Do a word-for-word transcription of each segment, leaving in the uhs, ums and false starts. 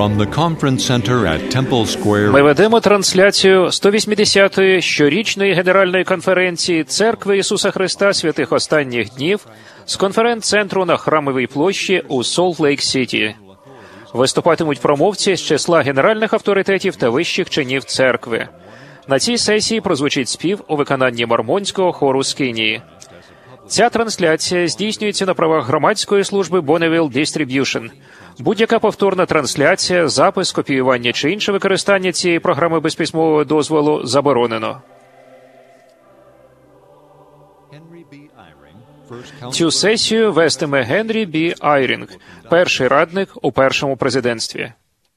from the conference center at Temple Square. Ми ведемо трансляцію сто вісімдесятої щорічної генеральної конференції Церкви Ісуса Христа Святих Останніх Днів з конференц-центру на Храмовій площі у Солт-Лейк-Сіті. Виступатимуть промовці з числа генеральних авторитетів та вищих чинів церкви. На цій сесії прозвучить спів у виконанні мормонського хору Скинії. Ця трансляція здійснюється на правах громадської служби Bonneville Distribution. Будь-яка повторна трансляція, запис, копіювання чи інше використання цієї програми без письмового дозволу заборонено. Цю сесію вестиме Генрі Бі Айрінг, перший радник у першому президентстві.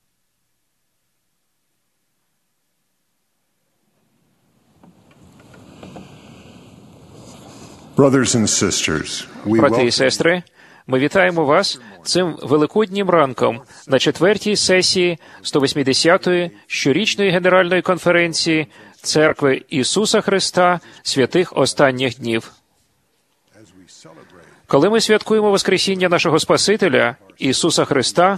Брати і сестри, ми вітаємо вас цим великоднім ранком на четвертій сесії сто вісімдесятої щорічної генеральної конференції Церкви Ісуса Христа Святих Останніх Днів. Коли ми святкуємо Воскресіння нашого Спасителя, Ісуса Христа,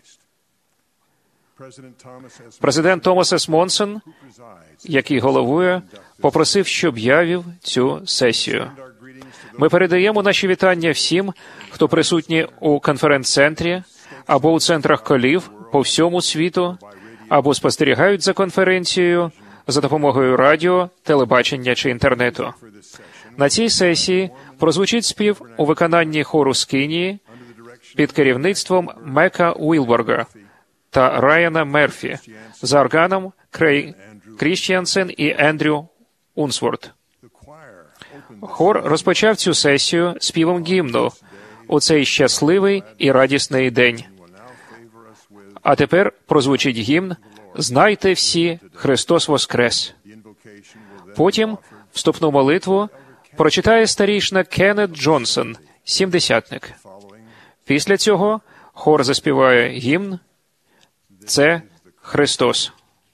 президент Томас С. Монсон, який головує, попросив, щоб я вів цю сесію. Ми передаємо наші вітання всім, хто присутні у конференц-центрі або у центрах колів по всьому світу, або спостерігають за конференцією за допомогою радіо, телебачення чи інтернету. На цій сесії прозвучить спів у виконанні хору Скинії під керівництвом Мека Уілборга та Райана Мерфі, за органом Крей Крістіансен і Ендрю Унсворт. Хор розпочав цю сесію співом гімну у цей щасливий і радісний день. А тепер прозвучить гімн «Знайте всі, Христос воскрес». Потім вступну молитву прочитає старійшина Кеннет Джонсон, сімдесятник. Після цього хор заспіває гімн «Це Христос».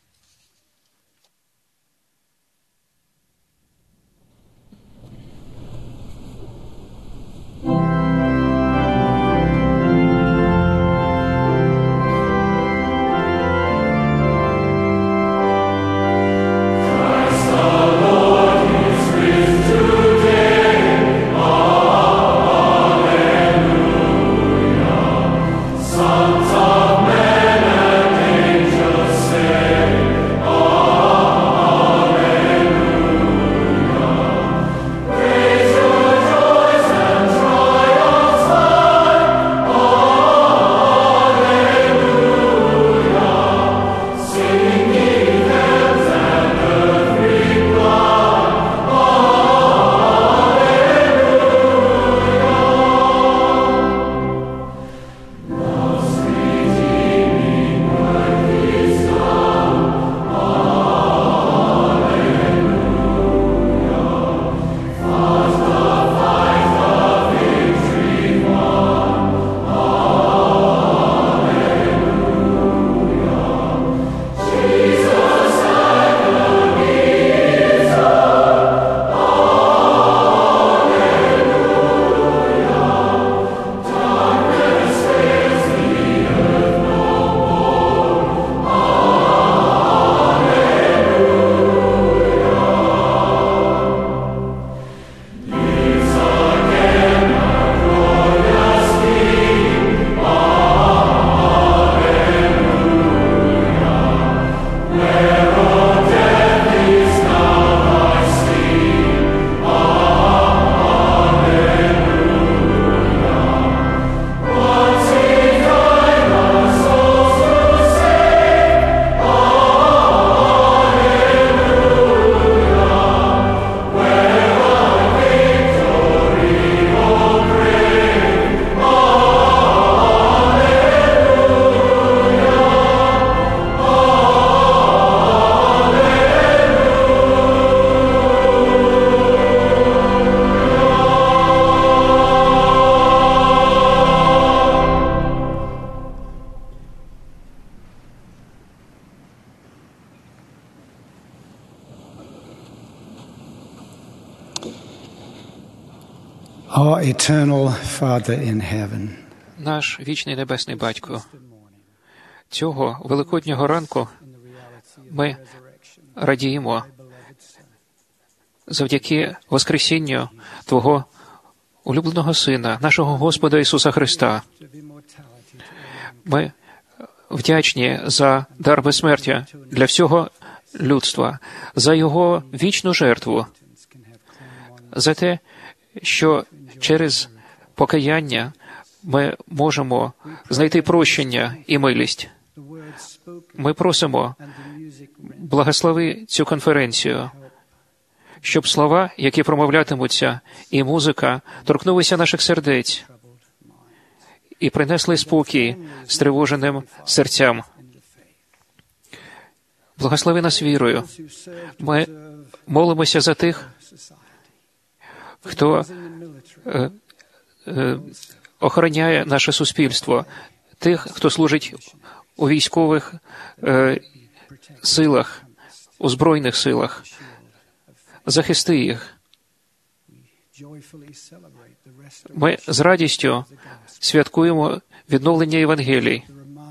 Our eternal Father in heaven. Наш вічний небесний Батько, цього великоднього ранку ми радіємо завдяки Воскресінню Твого улюбленого Сина, нашого Господа Ісуса Христа. Ми вдячні за дар безсмертя для всього людства, за Його вічну жертву, за те, що через покаяння ми можемо знайти прощення і милість. Ми просимо, благослови цю конференцію, щоб слова, які промовлятимуться, і музика торкнулися наших сердець і принесли спокій стривоженим серцям. Благослови нас вірою. Ми молимося за тих, хто е, е, охороняє наше суспільство, тих, хто служить у військових е, силах, у Збройних силах. Захисти їх. Ми з радістю святкуємо відновлення Євангелій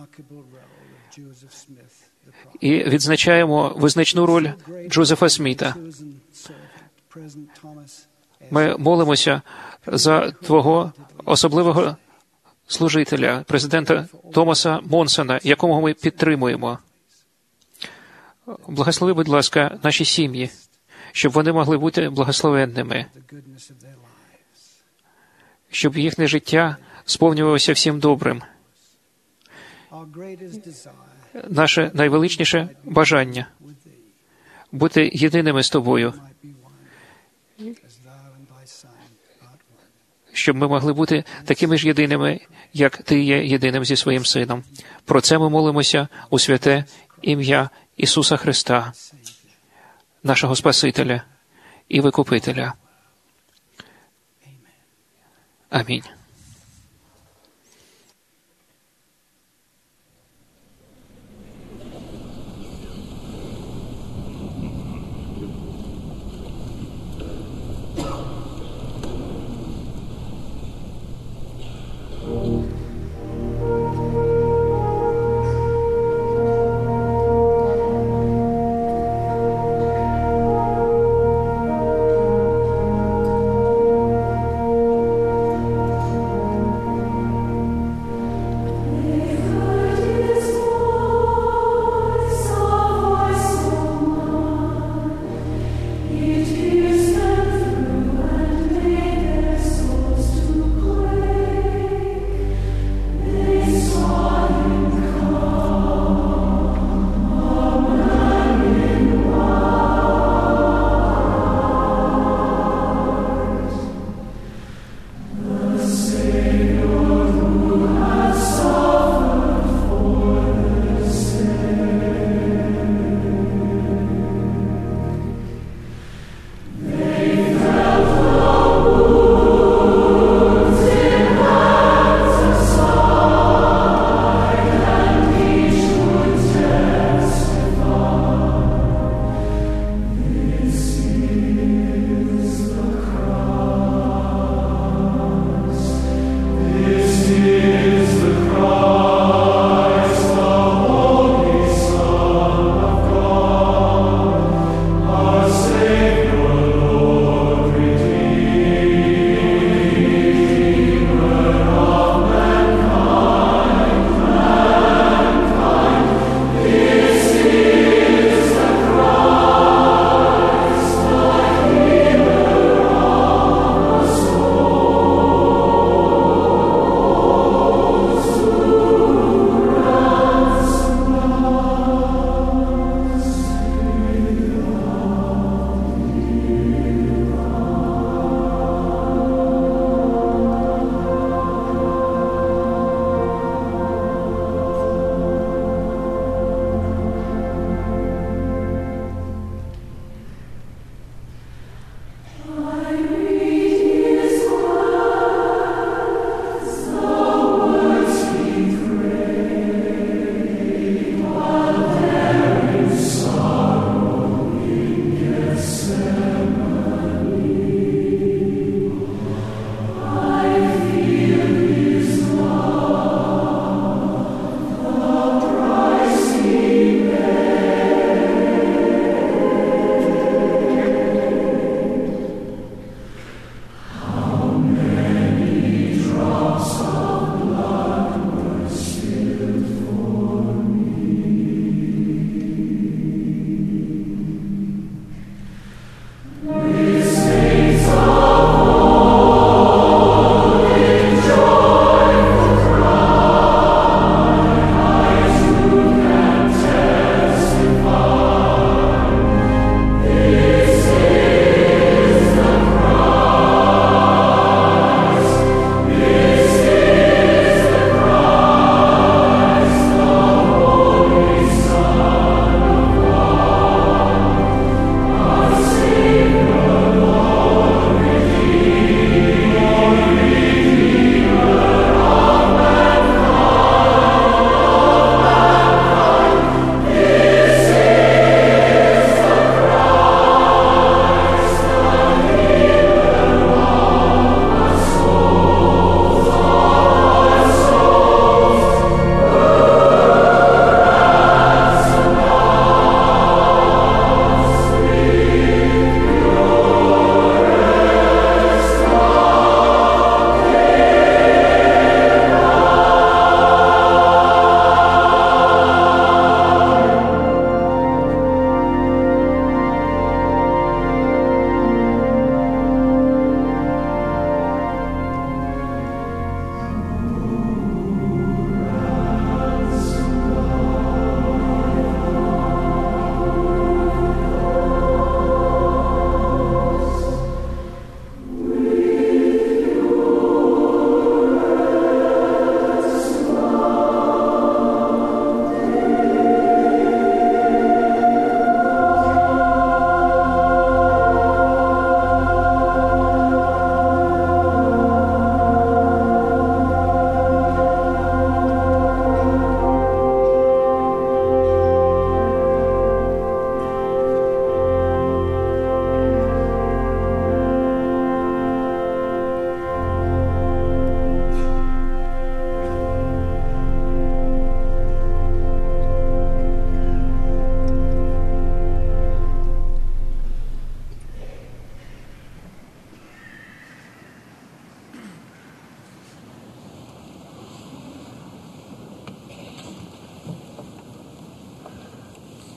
і відзначаємо визначну роль Джозефа Сміта. Ми молимося за Твого особливого служителя, президента Томаса Монсона, якого ми підтримуємо. Благослови, будь ласка, наші сім'ї, щоб вони могли бути благословенними, щоб їхнє життя сповнювалося всім добрим. Наше найвеличніше бажання – бути єдиними з Тобою, щоб ми могли бути такими ж єдиними, як Ти є єдиним зі своїм Сином. Про це ми молимося у святе ім'я Ісуса Христа, нашого Спасителя і Викупителя. Амінь.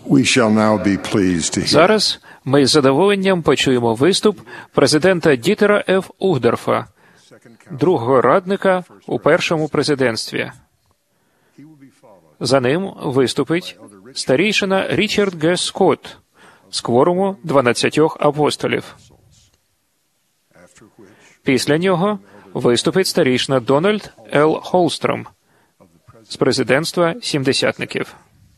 We shall now be pleased to hear. Зараз ми з задоволенням почуємо виступ президента Дітера Ф. Угдорфа, другого радника у першому президентстві. За ним виступить старійшина Річард Г. Скотт з кворуму дванадцятьох апостолів. Після нього виступить старійшина Дональд Л. Холстром з президентства сімдесятників.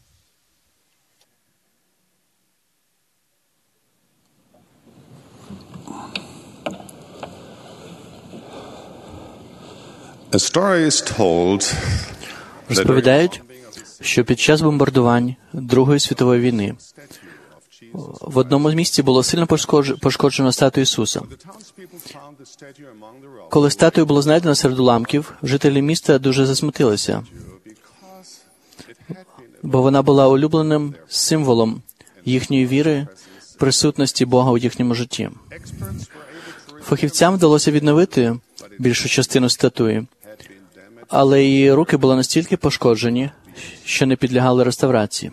A story is told Розповідають, що під час бомбардувань Другої світової війни в одному з місці було сильно пошкодж- пошкоджено статую Ісуса. Коли статую було знайдено серед уламків, жителі міста дуже засмутилися, бо вона була улюбленим символом їхньої віри, присутності Бога у їхньому житті. Фахівцям вдалося відновити більшу частину статуї, але її руки були настільки пошкоджені, що не підлягали реставрації.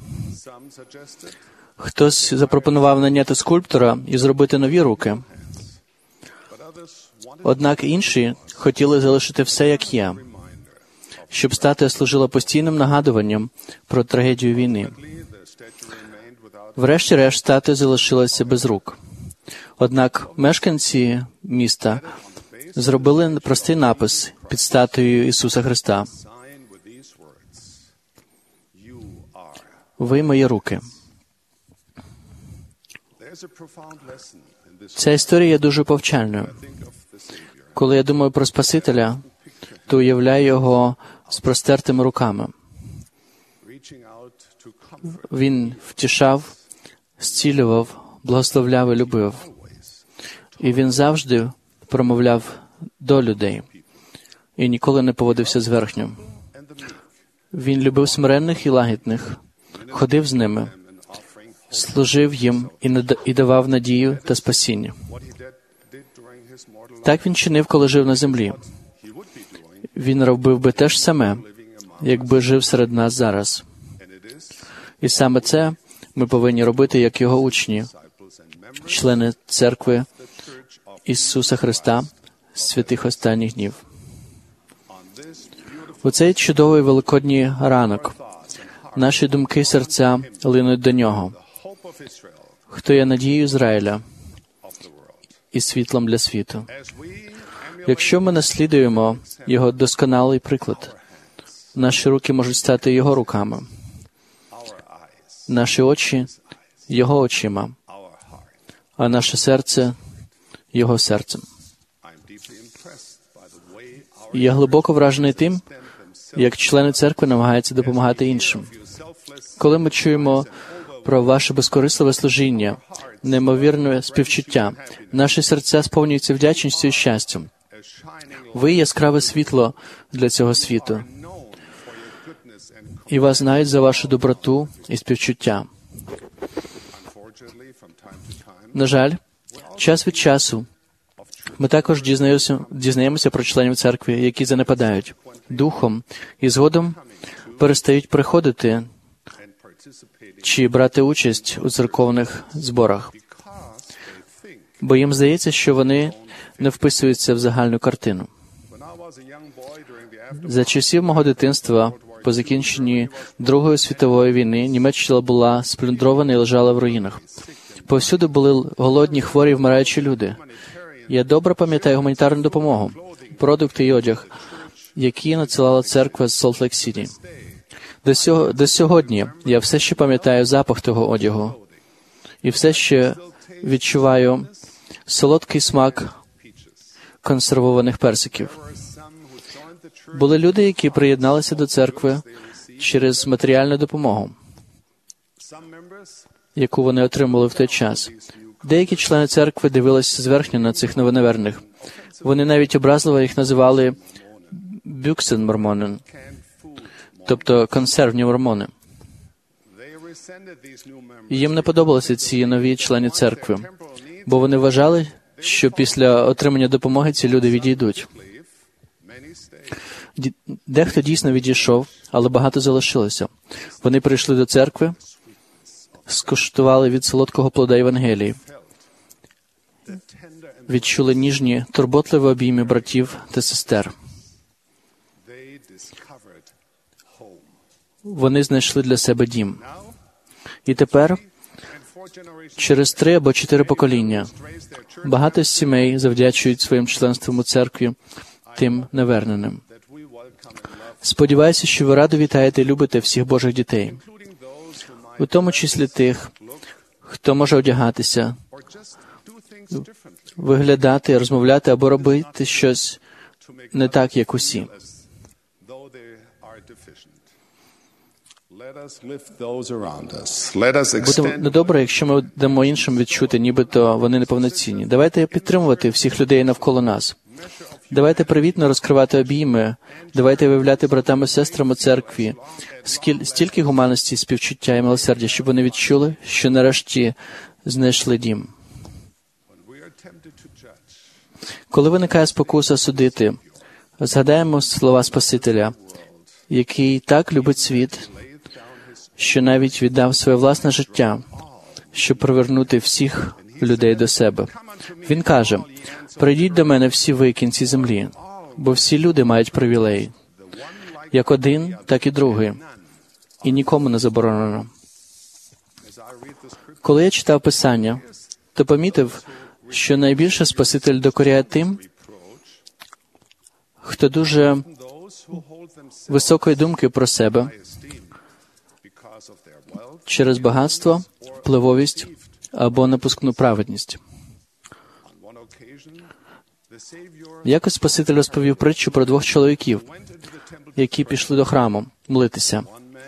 Хтось запропонував наняти скульптора і зробити нові руки. Однак інші хотіли залишити все, як є, щоб статуя служила постійним нагадуванням про трагедію війни. Врешті-решт статуя залишилася без рук. Однак мешканці міста зробили простий напис під статуєю Ісуса Христа. «Ви мої руки». Ця історія є дуже повчальною. Коли я думаю про Спасителя, то уявляю його з простертими руками. Він втішав, зцілював, благословляв і любив. І він завжди промовляв до людей і ніколи не поводився зверхньо. Він любив смиренних і лагідних, ходив з ними, служив їм і нада- і давав надію та спасіння. Так він чинив, коли жив на землі. Він робив би те ж саме, якби жив серед нас зараз. І саме це ми повинні робити, як його учні, члени церкви Ісуса Христа, святих останніх днів. У цей чудовий великодній ранок наші думки і серця линуть до Нього, хто є надією Ізраїля і світлом для світу. Якщо ми наслідуємо Його досконалий приклад, наші руки можуть стати Його руками, наші очі – Його очима, а наше серце – Його серцем. І я глибоко вражений тим, як члени церкви намагаються допомагати іншим. Коли ми чуємо про ваше безкорисливе служіння, неймовірне співчуття, наші серця сповнюються вдячністю і щастям. Ви – яскраве світло для цього світу. І вас знають за вашу доброту і співчуття. На жаль, час від часу ми також дізнаємося, дізнаємося про членів церкви, які занепадають духом і згодом перестають приходити чи брати участь у церковних зборах, бо їм здається, що вони не вписуються в загальну картину. За часів мого дитинства, по закінченні Другої світової війни, Німеччина була сплюндрована і лежала в руїнах. Повсюди були голодні, хворі, вмираючі люди. Я добре пам'ятаю гуманітарну допомогу, продукти і одяг, які надсилала церква з Солт-Лейк-Сіті. До, сього, до сьогодні я все ще пам'ятаю запах того одягу і все ще відчуваю солодкий смак консервованих персиків. Були люди, які приєдналися до церкви через матеріальну допомогу, яку вони отримали в той час. Деякі члени церкви дивилися зверхньо на цих новонаверних. Вони навіть образливо їх називали «бюксен-мормонен», тобто консервні мормони. І їм не подобалися ці нові члени церкви, бо вони вважали, що після отримання допомоги ці люди відійдуть. Дехто дійсно відійшов, але багато залишилося. Вони прийшли до церкви, скуштували від солодкого плода Євангелії, відчули ніжні, турботливі обійми братів та сестер. Вони знайшли для себе дім. І тепер, через три або чотири покоління, багато сімей завдячують своїм членством у церкві тим неверненим. Сподіваюся, що ви радо вітаєте і любите всіх Божих дітей, у тому числі тих, хто може одягатися, виглядати, розмовляти або робити щось не так, як усі. Буде недобре, якщо ми дамо іншим відчути, нібито вони неповноцінні. Давайте підтримувати всіх людей навколо нас. Давайте привітно розкривати обійми. Давайте виявляти братам і сестрам у церкві скіль, стільки гуманності, співчуття і милосердя, щоб вони відчули, що нарешті знайшли дім. Коли виникає спокуса судити, згадаємо слова Спасителя, який так любить світ, що навіть віддав своє власне життя, щоб привернути всіх людей до себе. Він каже: «Прийдіть до мене всі ви, кінці землі, бо всі люди мають привілеї, як один, так і другий, і нікому не заборонено». Коли я читав Писання, то помітив, що найбільше Спаситель докоряє тим, хто дуже високої думки про себе через багатство, впливовість або напускну праведність. Якось Спаситель розповів притчу про двох чоловіків, які пішли до храму молитися.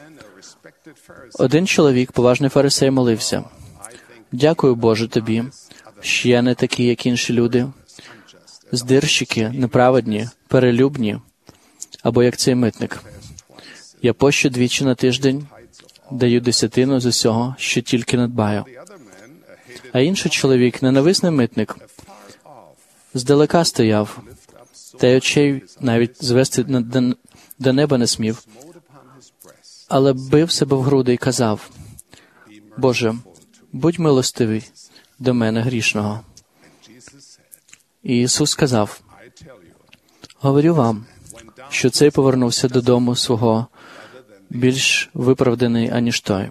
Один чоловік, поважний фарисей, молився: «Дякую, Боже, тобі, що я не такий, як інші люди, здирщики, неправедні, перелюбні, або як цей митник. Я пощу двічі на тиждень, даю десятину з усього, що тільки надбаю». А інший чоловік, ненависний митник, здалека стояв, та й очей навіть звести до неба не смів, але бив себе в груди і казав: «Боже, будь милостивий до мене, грішного». І Ісус сказав: «Говорю вам, що цей повернувся додому свого більш виправданий, аніж той».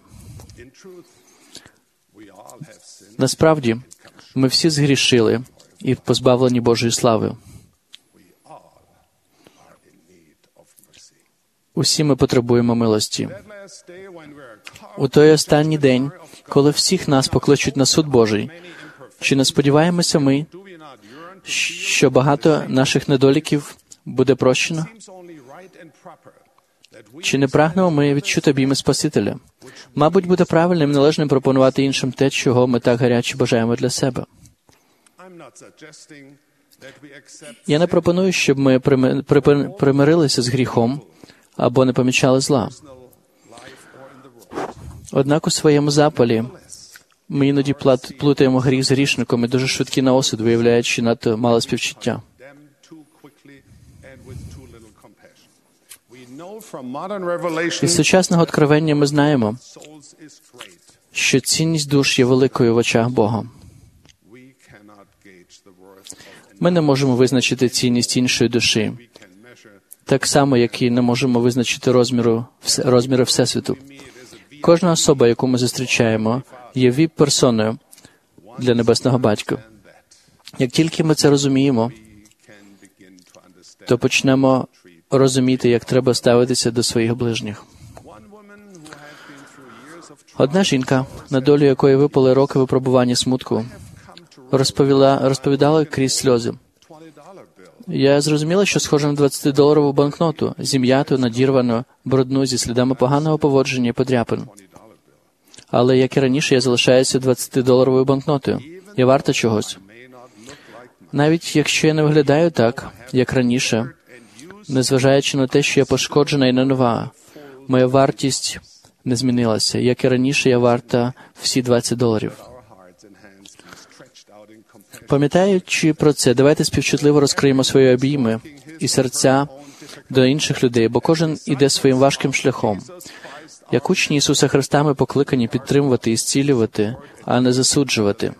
Насправді, ми всі згрішили і позбавлені Божої слави. Усі ми потребуємо милості. У той останній день, коли всіх нас покличуть на суд Божий, чи не сподіваємося ми, що багато наших недоліків буде прощено? Чи не прагнемо ми відчути обійми Спасителя? Мабуть, буде правильним і належним пропонувати іншим те, чого ми так гаряче бажаємо для себе. Я не пропоную, щоб ми примирилися з гріхом або не помічали зла. Однак у своєму запалі ми іноді плутаємо гріх з грішником і дуже швидкі на осуд, виявляючи надто мало співчуття. Із сучасного откровення ми знаємо, що цінність душ є великою в очах Бога. Ми не можемо визначити цінність іншої душі, так само, як і не можемо визначити розміру, розміри Всесвіту. Кожна особа, яку ми зустрічаємо, є віп-персоною для Небесного Батька. Як тільки ми це розуміємо, то почнемо розуміти, як треба ставитися до своїх ближніх. Одна жінка, на долю якої випали роки випробування смутку, розповіла, розповідала крізь сльози: «Я зрозуміла, що схожа на двадцятидоларову банкноту, зім'яту, надірвану, брудну, зі слідами поганого поводження і подряпин. Але, як і раніше, я залишаюся двадцятидоларовою банкнотою. Я варта чогось. Навіть якщо я не виглядаю так, як раніше, незважаючи на те, що я пошкоджена і не нова, моя вартість не змінилася. Як і раніше, я варта всі двадцять доларів». Пам'ятаючи про це, давайте співчутливо розкриємо свої обійми і серця до інших людей, бо кожен іде своїм важким шляхом. Як учні Ісуса Христа ми покликані підтримувати і зцілювати, а не засуджувати.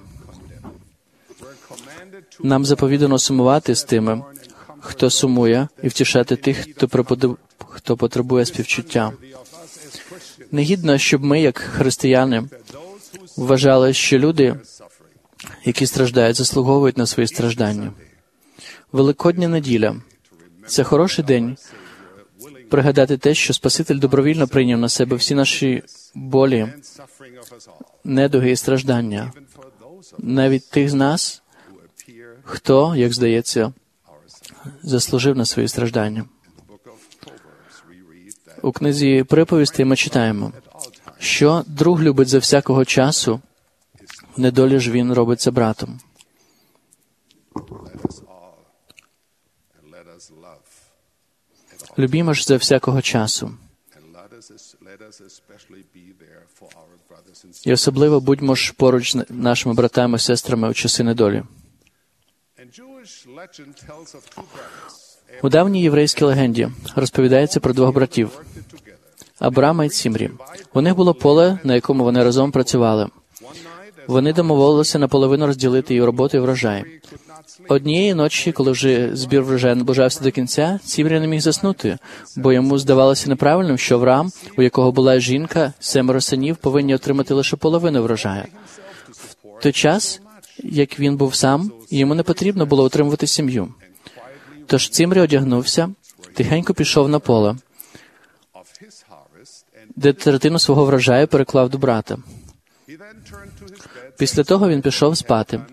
Нам заповідано сумувати з тими, хто сумує, і втішати тих, хто, приподоб... хто потребує співчуття. Негідно, щоб ми, як християни, вважали, що люди, які страждають, заслуговують на свої страждання. Великодня неділя – це хороший день пригадати те, що Спаситель добровільно прийняв на себе всі наші болі, недуги і страждання, навіть тих з нас, хто, як здається, заслужив на свої страждання. У книзі «Приповістей» ми читаємо, що друг любить за всякого часу, в недолі ж він робиться братом. Любімо ж за всякого часу. І особливо будьмо ж поруч з нашими братами і сестрами у часи недолі. У давній єврейській легенді розповідається про двох братів – Авраама і Цімрі. У них було поле, на якому вони разом працювали. Вони домовилися наполовину розділити її роботу і врожай. Однієї ночі, коли вже збір врожаю наближався до кінця, Цімрі не міг заснути, бо йому здавалося неправильним, що Авраам, у якого була жінка, семеро синів, повинні отримати лише половину врожаю. В той час, як він був сам, йому не потрібно було утримувати сім'ю. Тож Цімрі одягнувся, тихенько пішов на поле, де третину свого врожаю переклав до брата. Після того він пішов спати,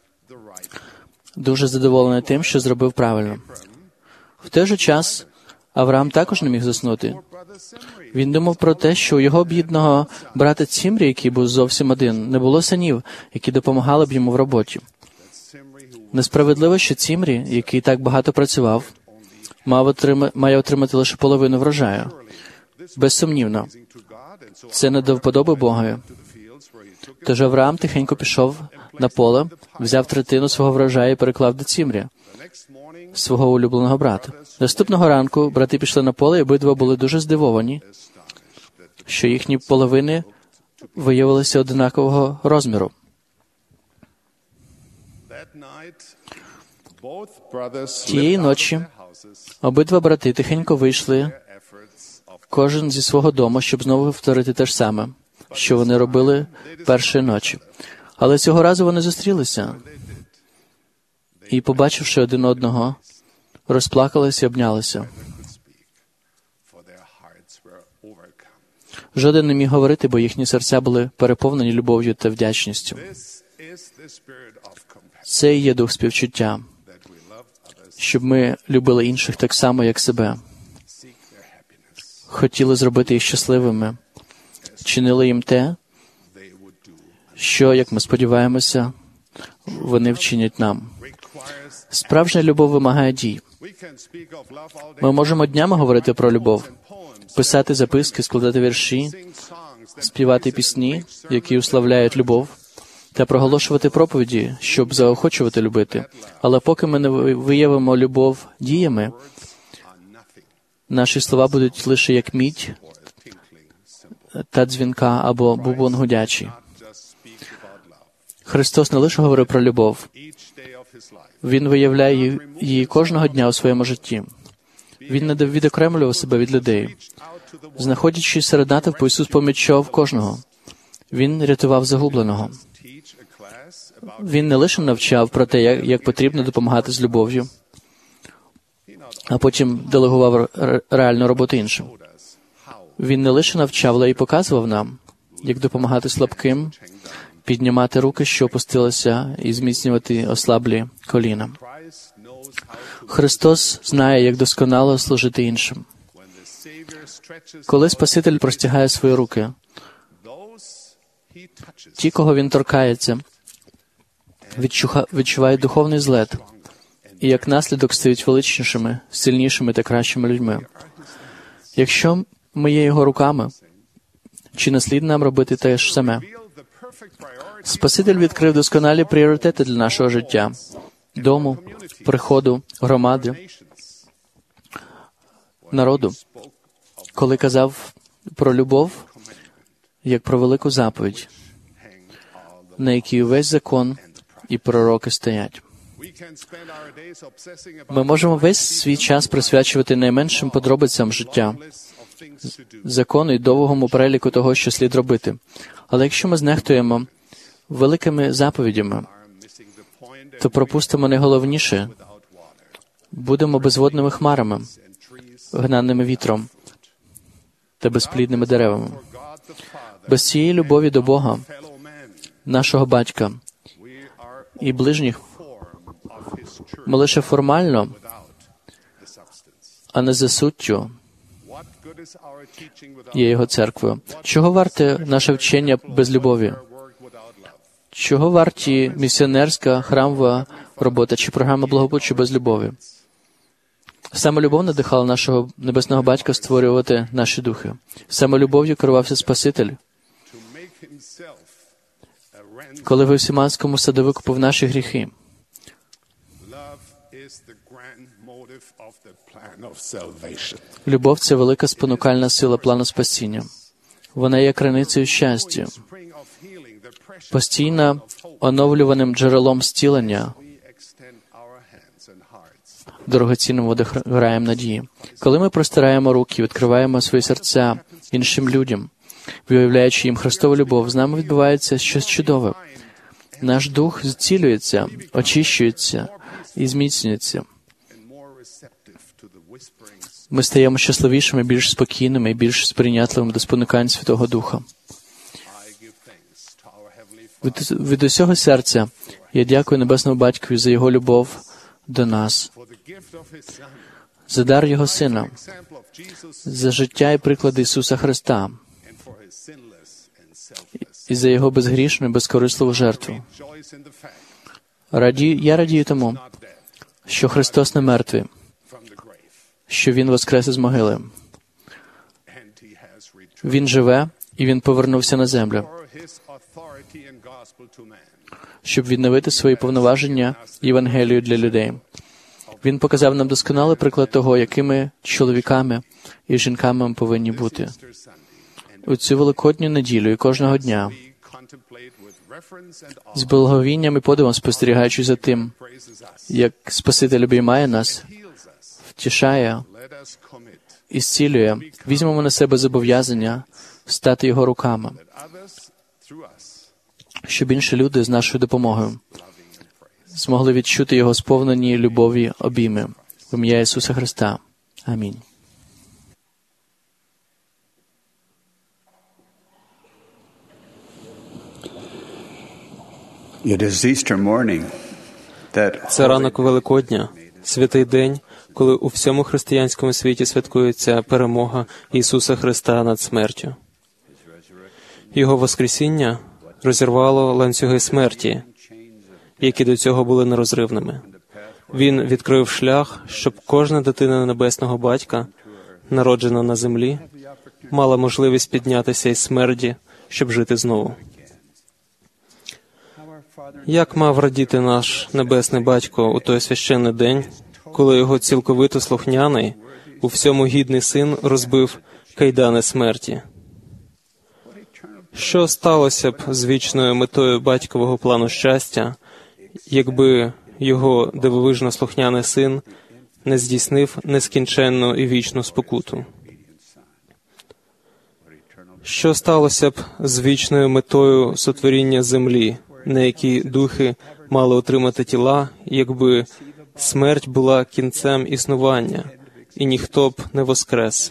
дуже задоволений тим, що зробив правильно. В той же час Авраам також не міг заснути. Він думав про те, що у його бідного брата Цімрі, який був зовсім один, не було синів, які допомагали б йому в роботі. Несправедливо, що Цімрі, який так багато працював, мав отрима... має отримати лише половину врожаю. Безсумнівно, це не до вподоби Богові. Тож Авраам тихенько пішов на поле, взяв третину свого врожаю і переклав до Цімрі, свого улюбленого брата. Наступного ранку брати пішли на поле, і обидва були дуже здивовані, що їхні половини виявилися однакового розміру. Тієї ночі обидва брати тихенько вийшли, кожен зі свого дому, щоб знову повторити те ж саме, що вони робили першої ночі. Але цього разу вони зустрілися і, побачивши один одного, розплакалися і обнялися. Жоден не міг говорити, бо їхні серця були переповнені любов'ю та вдячністю. Це і є дух співчуття, щоб ми любили інших так само, як себе. Хотіли зробити їх щасливими, чинили їм те, що, як ми сподіваємося, вони вчинять нам. Справжня любов вимагає дій. Ми можемо днями говорити про любов, писати записки, складати вірші, співати пісні, які уславляють любов, та проголошувати проповіді, щоб заохочувати любити. Але поки ми не виявимо любов діями, наші слова будуть лише як мідь та дзвінка або бубон гудячий. Христос не лише говорив про любов. Він виявляє її кожного дня у своєму житті. Він не відокремлював себе від людей. Знаходячись серед натовпу, Ісус помічав кожного. Він рятував загубленого. Він не лише навчав про те, як, як потрібно допомагати з любов'ю, а потім делегував реальну роботу іншим. Він не лише навчав, але й показував нам, як допомагати слабким, піднімати руки, що опустилися, і зміцнювати ослаблі коліна. Христос знає, як досконало служити іншим. Коли Спаситель простягає свої руки, ті, кого Він торкається, відчувають духовний злет, і як наслідок стають величнішими, сильнішими та кращими людьми. Якщо ми є Його руками, чи не слід нам робити те ж саме? Спаситель відкрив досконалі пріоритети для нашого життя, дому, приходу, громади, народу. Коли казав про любов, як про велику заповідь, на якій весь закон і пророки стоять. Ми можемо весь свій час присвячувати найменшим подробицям життя, закону і довгому переліку того, що слід робити. Але якщо ми знехтуємо великими заповідями, то пропустимо найголовніше – будемо безводними хмарами, гнаними вітром та безплідними деревами. Без цієї любові до Бога, нашого Батька і ближніх, ми лише формально, а не за суттю є Його церквою. Чого варте наше вчення без любові? Чого варті місіонерська, храмова робота чи програма благополуччя без любові? Саме любов надихала нашого Небесного Батька створювати наші духи. Саме любов'ю керувався Спаситель, коли в Гефсиманському саду викупив наші гріхи. Любов – це велика спонукальна сила плану спасіння. Вона є криницею щастя, постійно оновлюваним джерелом зцілення, дорогоцінним водограєм надії. Коли ми простираємо руки, відкриваємо свої серця іншим людям, виявляючи їм Христову любов, з нами відбувається щось чудове. Наш дух зцілюється, очищується і зміцнюється. Ми стаємо щасливішими, більш спокійними і більш сприйнятливими до спонукань Святого Духа. Від, від усього серця я дякую Небесному Батькові за Його любов до нас, за дар Його Сина, за життя і приклад Ісуса Христа, і за Його безгрішну і безкорисливу жертву. Раді, я радію тому, що Христос не мертвий, що Він воскрес із могили. Він живе, і Він повернувся на землю, щоб відновити свої повноваження Євангелію для людей. Він показав нам досконалий приклад того, якими чоловіками і жінками ми повинні бути. У цю великодню неділю і кожного дня, з благовінням і подивом спостерігаючи за тим, як Спаситель обіймає нас, втішає і зцілює, візьмемо на себе зобов'язання стати Його руками, щоб інші люди з нашою допомогою змогли відчути Його сповнені любові обійми. В ім'я Ісуса Христа. Амінь. Це ранок Великодня, святий день, коли у всьому християнському світі святкується перемога Ісуса Христа над смертю. Його воскресіння розірвало ланцюги смерті, які до цього були нерозривними. Він відкрив шлях, щоб кожна дитина Небесного Батька, народжена на землі, мала можливість піднятися із смерті, щоб жити знову. Як мав радіти наш Небесний Батько у той священний день, коли його цілковито слухняний, у всьому гідний син розбив кайдани смерті? Що сталося б з вічною метою батькового плану щастя, якби його дивовижно слухняний син не здійснив нескінченну і вічну спокуту? Що сталося б з вічною метою сотворіння землі, на якій духи мали отримати тіла, якби смерть була кінцем існування, і ніхто б не воскрес?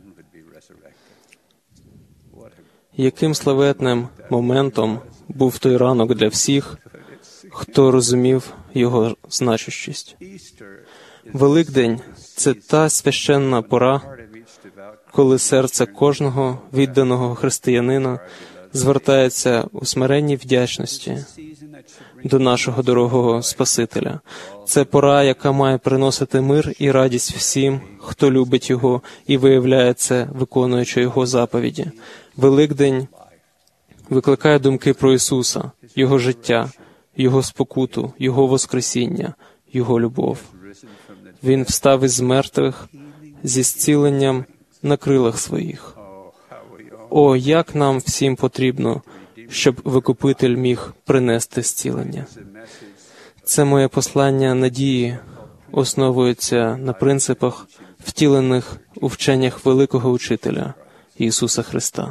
Яким славетним моментом був той ранок для всіх, хто розумів його значущість? Великдень – це та священна пора, коли серце кожного відданого християнина звертається у смиренній вдячності до нашого дорогого Спасителя. Це пора, яка має приносити мир і радість всім, хто любить Його і виявляє це, виконуючи Його заповіді. Великдень викликає думки про Ісуса, Його життя, Його спокуту, Його воскресіння, Його любов. Він встав із мертвих зі зціленням на крилах своїх. О, як нам всім потрібно, щоб Викупитель міг принести зцілення. Це моє послання надії основується на принципах, втілених у вченнях великого учителя Ісуса Христа.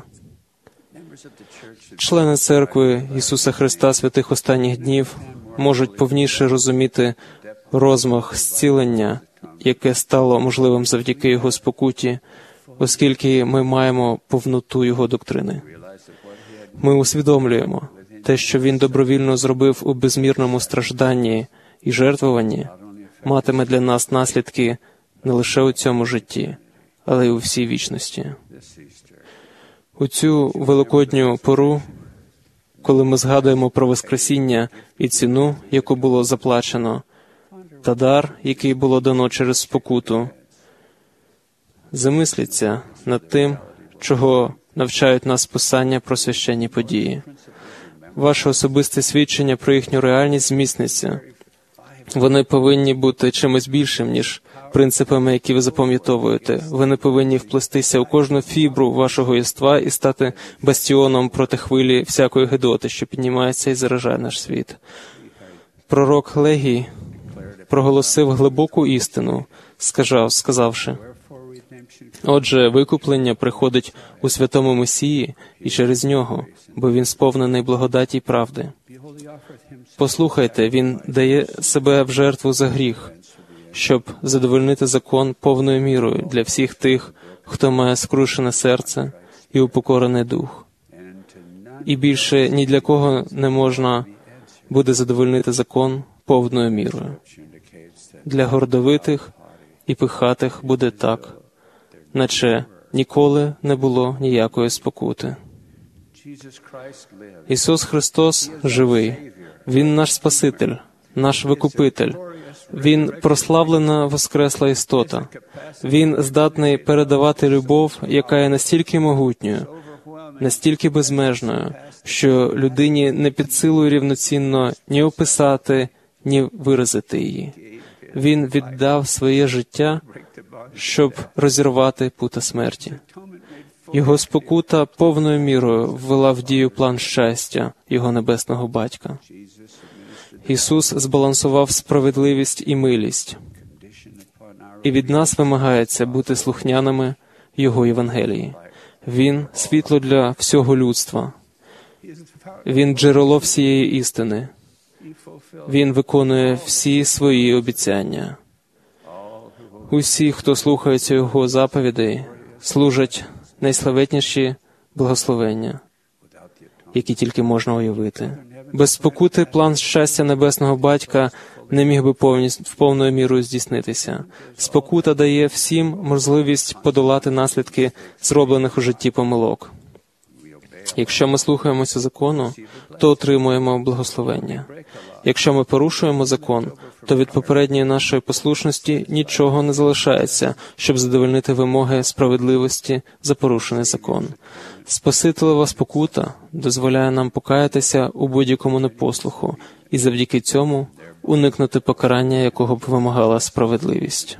Члени Церкви Ісуса Христа святих останніх днів можуть повніше розуміти розмах зцілення, яке стало можливим завдяки Його спокуті, оскільки ми маємо повноту Його доктрини. Ми усвідомлюємо те, що Він добровільно зробив у безмірному стражданні і жертвуванні, матиме для нас наслідки не лише у цьому житті, але й у всій вічності. У цю великодню пору, коли ми згадуємо про Воскресіння і ціну, яку було заплачено, та дар, який було дано через спокуту, замисліться над тим, чого навчають нас Писання про священні події. Ваше особисте свідчення про їхню реальність зміцниться. Вони повинні бути чимось більшим, ніж принципами, які ви запам'ятовуєте. Ви не повинні вплестися у кожну фібру вашого єства і стати бастіоном проти хвилі всякої гидоти, що піднімається і заражає наш світ. Пророк Легій проголосив глибоку істину, сказав, сказавши: «Отже, викуплення приходить у святому Месії і через нього, бо він сповнений благодаті й правди. Послухайте, він дає себе в жертву за гріх, щоб задовольнити закон повною мірою для всіх тих, хто має скрушене серце і упокорений дух. І більше ні для кого не можна буде задовольнити закон повною мірою. Для гордовитих і пихатих буде так, наче ніколи не було ніякої спокути». Ісус Христос живий. Він наш Спаситель, наш Викупитель. Він прославлена воскресла істота. Він здатний передавати любов, яка є настільки могутньою, настільки безмежною, що людині не під силою рівноцінно ні описати, ні виразити її. Він віддав своє життя, щоб розірвати пута смерті. Його спокута повною мірою ввела в дію план щастя Його небесного Батька. Ісус збалансував справедливість і милість. І від нас вимагається бути слухняними Його Євангелії. Він – світло для всього людства. Він – джерело всієї істини. Він виконує всі свої обіцяння. Усі, хто слухається Його заповідей, служать найславетніші благословення, які тільки можна уявити. Без спокути план щастя Небесного Батька не міг би повністю, повною мірою здійснитися. Спокута дає всім можливість подолати наслідки зроблених у житті помилок. Якщо ми слухаємося закону, то отримуємо благословення. Якщо ми порушуємо закон, то від попередньої нашої послушності нічого не залишається, щоб задовольнити вимоги справедливості за порушений закон. Спасителева спокута дозволяє нам покаятися у будь-якому непослуху і завдяки цьому уникнути покарання, якого б вимагала справедливість.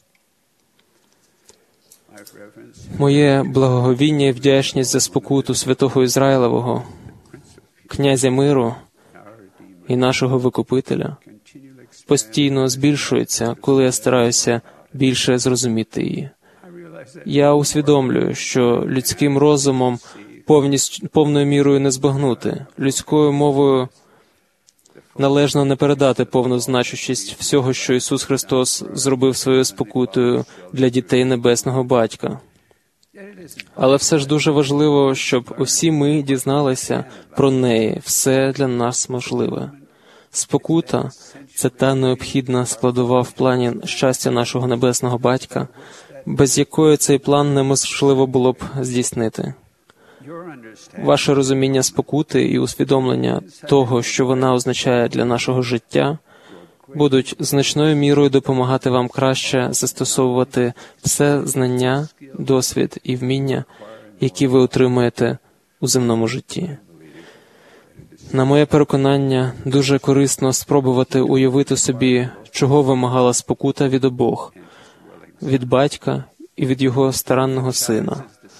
Моє благоговіння і вдячність за спокуту святого Ізраїлевого, князя миру і нашого Викупителя постійно збільшується, коли я стараюся більше зрозуміти її. Я усвідомлюю, що людським розумом повністю, повною мірою не збагнути, людською мовою належно не передати повну значущість всього, що Ісус Христос зробив своєю спокутою для дітей Небесного Батька. Але все ж дуже важливо, щоб усі ми дізналися про неї, все для нас можливе. Спокута – це та необхідна складова в плані щастя нашого Небесного Батька, без якої цей план неможливо було б здійснити. Ваше розуміння спокути і усвідомлення того, що вона означає для нашого життя, будуть значною мірою допомагати вам краще застосовувати все знання, досвід і вміння, які ви отримуєте у земному житті. На моє переконання, дуже корисно спробувати уявити собі, чого вимагала спокута від обох – від батька і від його старанного сина.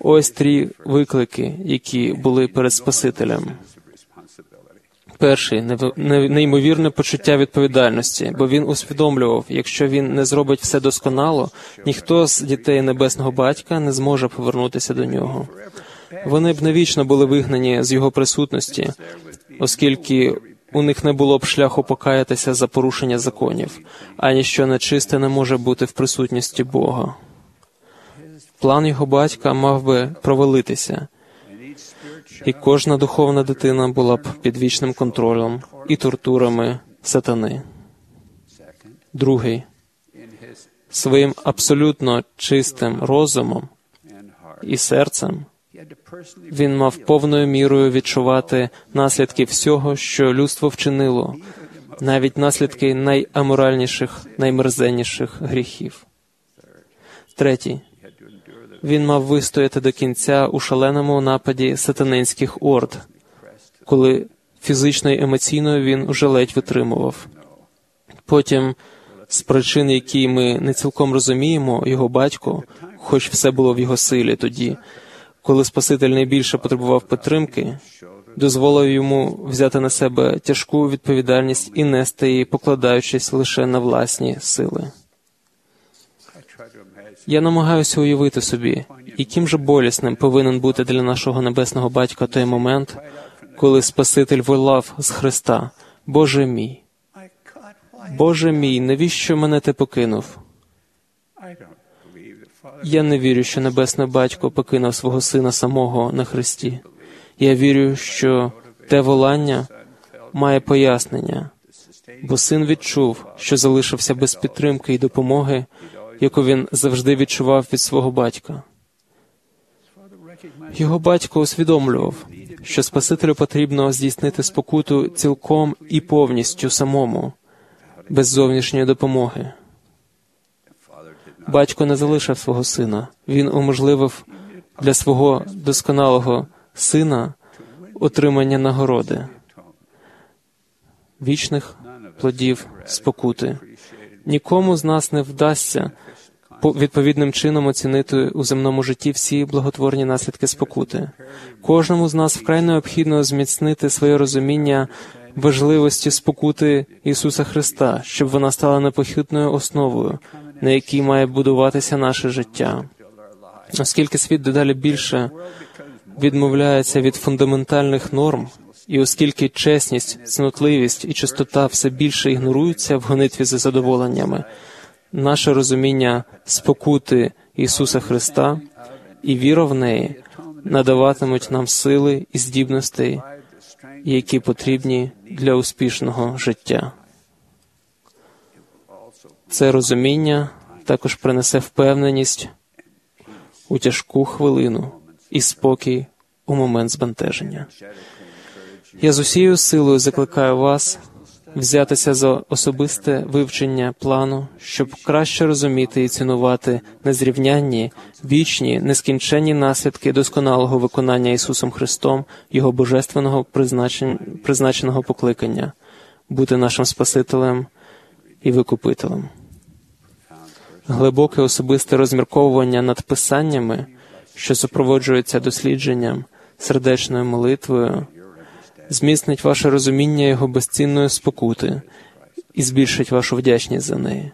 Ось три виклики, які були перед Спасителем. Перший – неймовірне почуття відповідальності, бо він усвідомлював, якщо він не зробить все досконало, ніхто з дітей Небесного Батька не зможе повернутися до нього. Вони б навічно були вигнані з його присутності, оскільки у них не було б шляху покаятися за порушення законів, а ніщо нечисте не може бути в присутності Бога. План його батька мав би провалитися, і кожна духовна дитина була б під вічним контролем і тортурами сатани. Другий. Своїм абсолютно чистим розумом і серцем він мав повною мірою відчувати наслідки всього, що людство вчинило, навіть наслідки найаморальніших, наймерзенніших гріхів. Третій. Він мав вистояти до кінця у шаленому нападі сатанинських орд, коли фізично і емоційно він уже ледь витримував. Потім, з причин, які ми не цілком розуміємо, його батько, хоч все було в його силі тоді, коли Спаситель найбільше потребував підтримки, дозволив йому взяти на себе тяжку відповідальність і нести її, покладаючись лише на власні сили. Я намагаюся уявити собі, яким же болісним повинен бути для нашого Небесного Батька той момент, коли Спаситель волав з Христа: «Боже мій, Боже мій, навіщо мене ти покинув?» Я не вірю, що Небесний Батько покинув свого Сина самого на хресті. Я вірю, що те волання має пояснення, бо Син відчув, що залишився без підтримки і допомоги, яку він завжди відчував від свого батька. Його батько усвідомлював, що Спасителю потрібно здійснити спокуту цілком і повністю самому, без зовнішньої допомоги. Батько не залишив свого сина. Він уможливив для свого досконалого сина отримання нагороди, вічних плодів спокути. Нікому з нас не вдасться відповідним чином оцінити у земному житті всі благотворні наслідки спокути. Кожному з нас вкрай необхідно зміцнити своє розуміння важливості спокути Ісуса Христа, щоб вона стала непохитною основою, на якій має будуватися наше життя. Оскільки світ дедалі більше відмовляється від фундаментальних норм, і оскільки чесність, цнотливість і чистота все більше ігноруються в гонитві за задоволеннями, наше розуміння спокути Ісуса Христа і віра в неї надаватимуть нам сили і здібностей, які потрібні для успішного життя. Це розуміння також принесе впевненість у тяжку хвилину і спокій у момент збентеження. Я з усією силою закликаю вас взятися за особисте вивчення плану, щоб краще розуміти і цінувати незрівнянні, вічні, нескінченні наслідки досконалого виконання Ісусом Христом Його божественного призначен... призначеного покликання – бути нашим Спасителем і Викупителем. Глибоке особисте розмірковування над писаннями, що супроводжується дослідженням, сердечною молитвою, зміцнить ваше розуміння Його безцінної спокути і збільшить вашу вдячність за неї.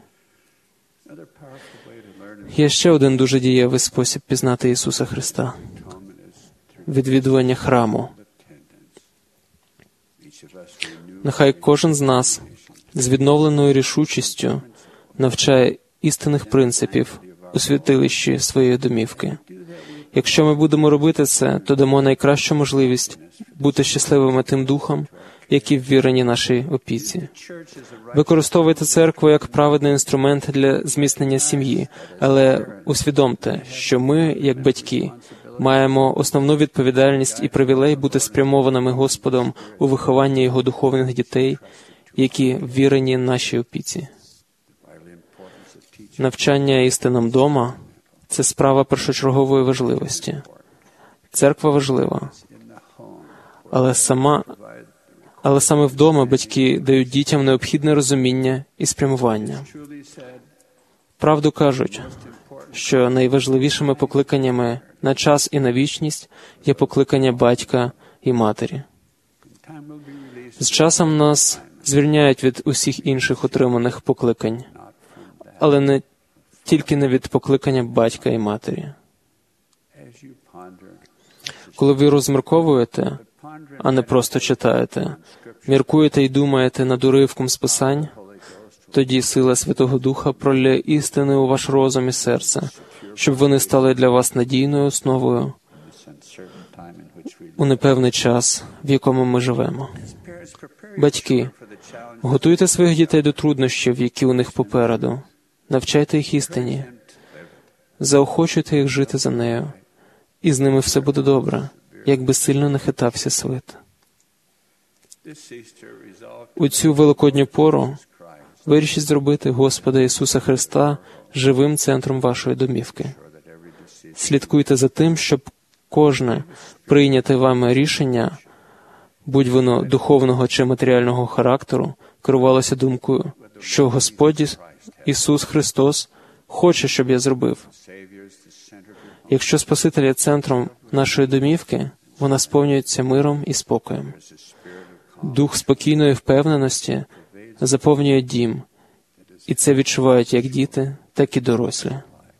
Є ще один дуже дієвий спосіб пізнати Ісуса Христа – відвідування храму. Нехай кожен з нас з відновленою рішучістю навчає істинних принципів у святилищі своєї домівки. Якщо ми будемо робити це, то дамо найкращу можливість бути щасливими тим духом, які ввірені нашій опіці. Використовуйте церкву як праведний інструмент для зміцнення сім'ї, але усвідомте, що ми, як батьки, маємо основну відповідальність і привілей бути спрямованими Господом у вихованні Його духовних дітей, які ввірені нашій опіці. Навчання істинам дома – це справа першочергової важливості. Церква важлива, але сама, але саме вдома батьки дають дітям необхідне розуміння і спрямування. Правду кажуть, що найважливішими покликаннями на час і на вічність є покликання батька і матері. З часом нас звільняють від усіх інших отриманих покликань, але не тільки не від покликання батька і матері. Коли ви розмірковуєте, а не просто читаєте, міркуєте і думаєте над уривком з Писань, тоді сила Святого Духа пролє істини у ваш розум і серце, щоб вони стали для вас надійною основою у непевний час, в якому ми живемо. Батьки, готуйте своїх дітей до труднощів, які у них попереду. Навчайте їх істині. Заохочуйте їх жити за нею. І з ними все буде добре, як би сильно не хитався світ. У цю великодню пору вирішіть зробити Господа Ісуса Христа живим центром вашої домівки. Слідкуйте за тим, щоб кожне прийняте вами рішення, будь воно духовного чи матеріального характеру, керувалося думкою, що Господь Ісус Христос хоче, щоб я зробив. Якщо Спаситель є центром нашої домівки, вона сповнюється миром і спокоєм. Дух спокійної впевненості заповнює дім, і це відчувають як діти, так і дорослі.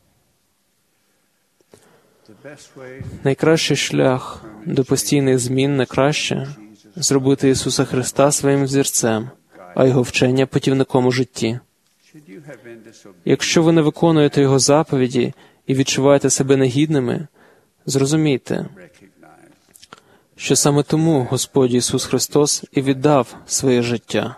Найкращий шлях до постійних змін на краще – зробити Ісуса Христа своїм взірцем, а Його вчення путівником у житті. Якщо ви не виконуєте Його заповіді і відчуваєте себе негідними, зрозумійте, що саме тому Господь Ісус Христос і віддав своє життя.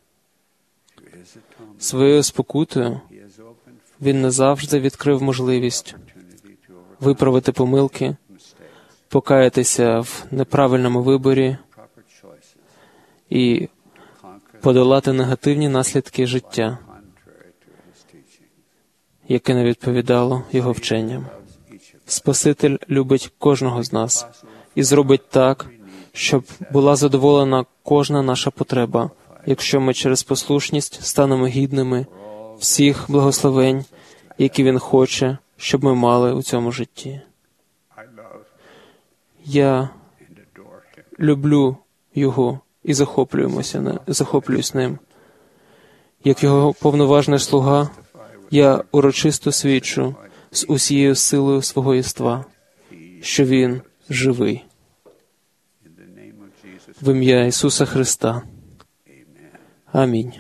Своєю спокутою Він назавжди відкрив можливість виправити помилки, покаятися в неправильному виборі і подолати негативні наслідки життя, яке не відповідало Його вченням. Спаситель любить кожного з нас і зробить так, щоб була задоволена кожна наша потреба, якщо ми через послушність станемо гідними всіх благословень, які Він хоче, щоб ми мали у цьому житті. Я люблю Його і захоплюємося, захоплююсь ним. Як Його повноважний слуга, я урочисто свідчу з усією силою свого єства, що Він живий. В ім'я Ісуса Христа. Амінь.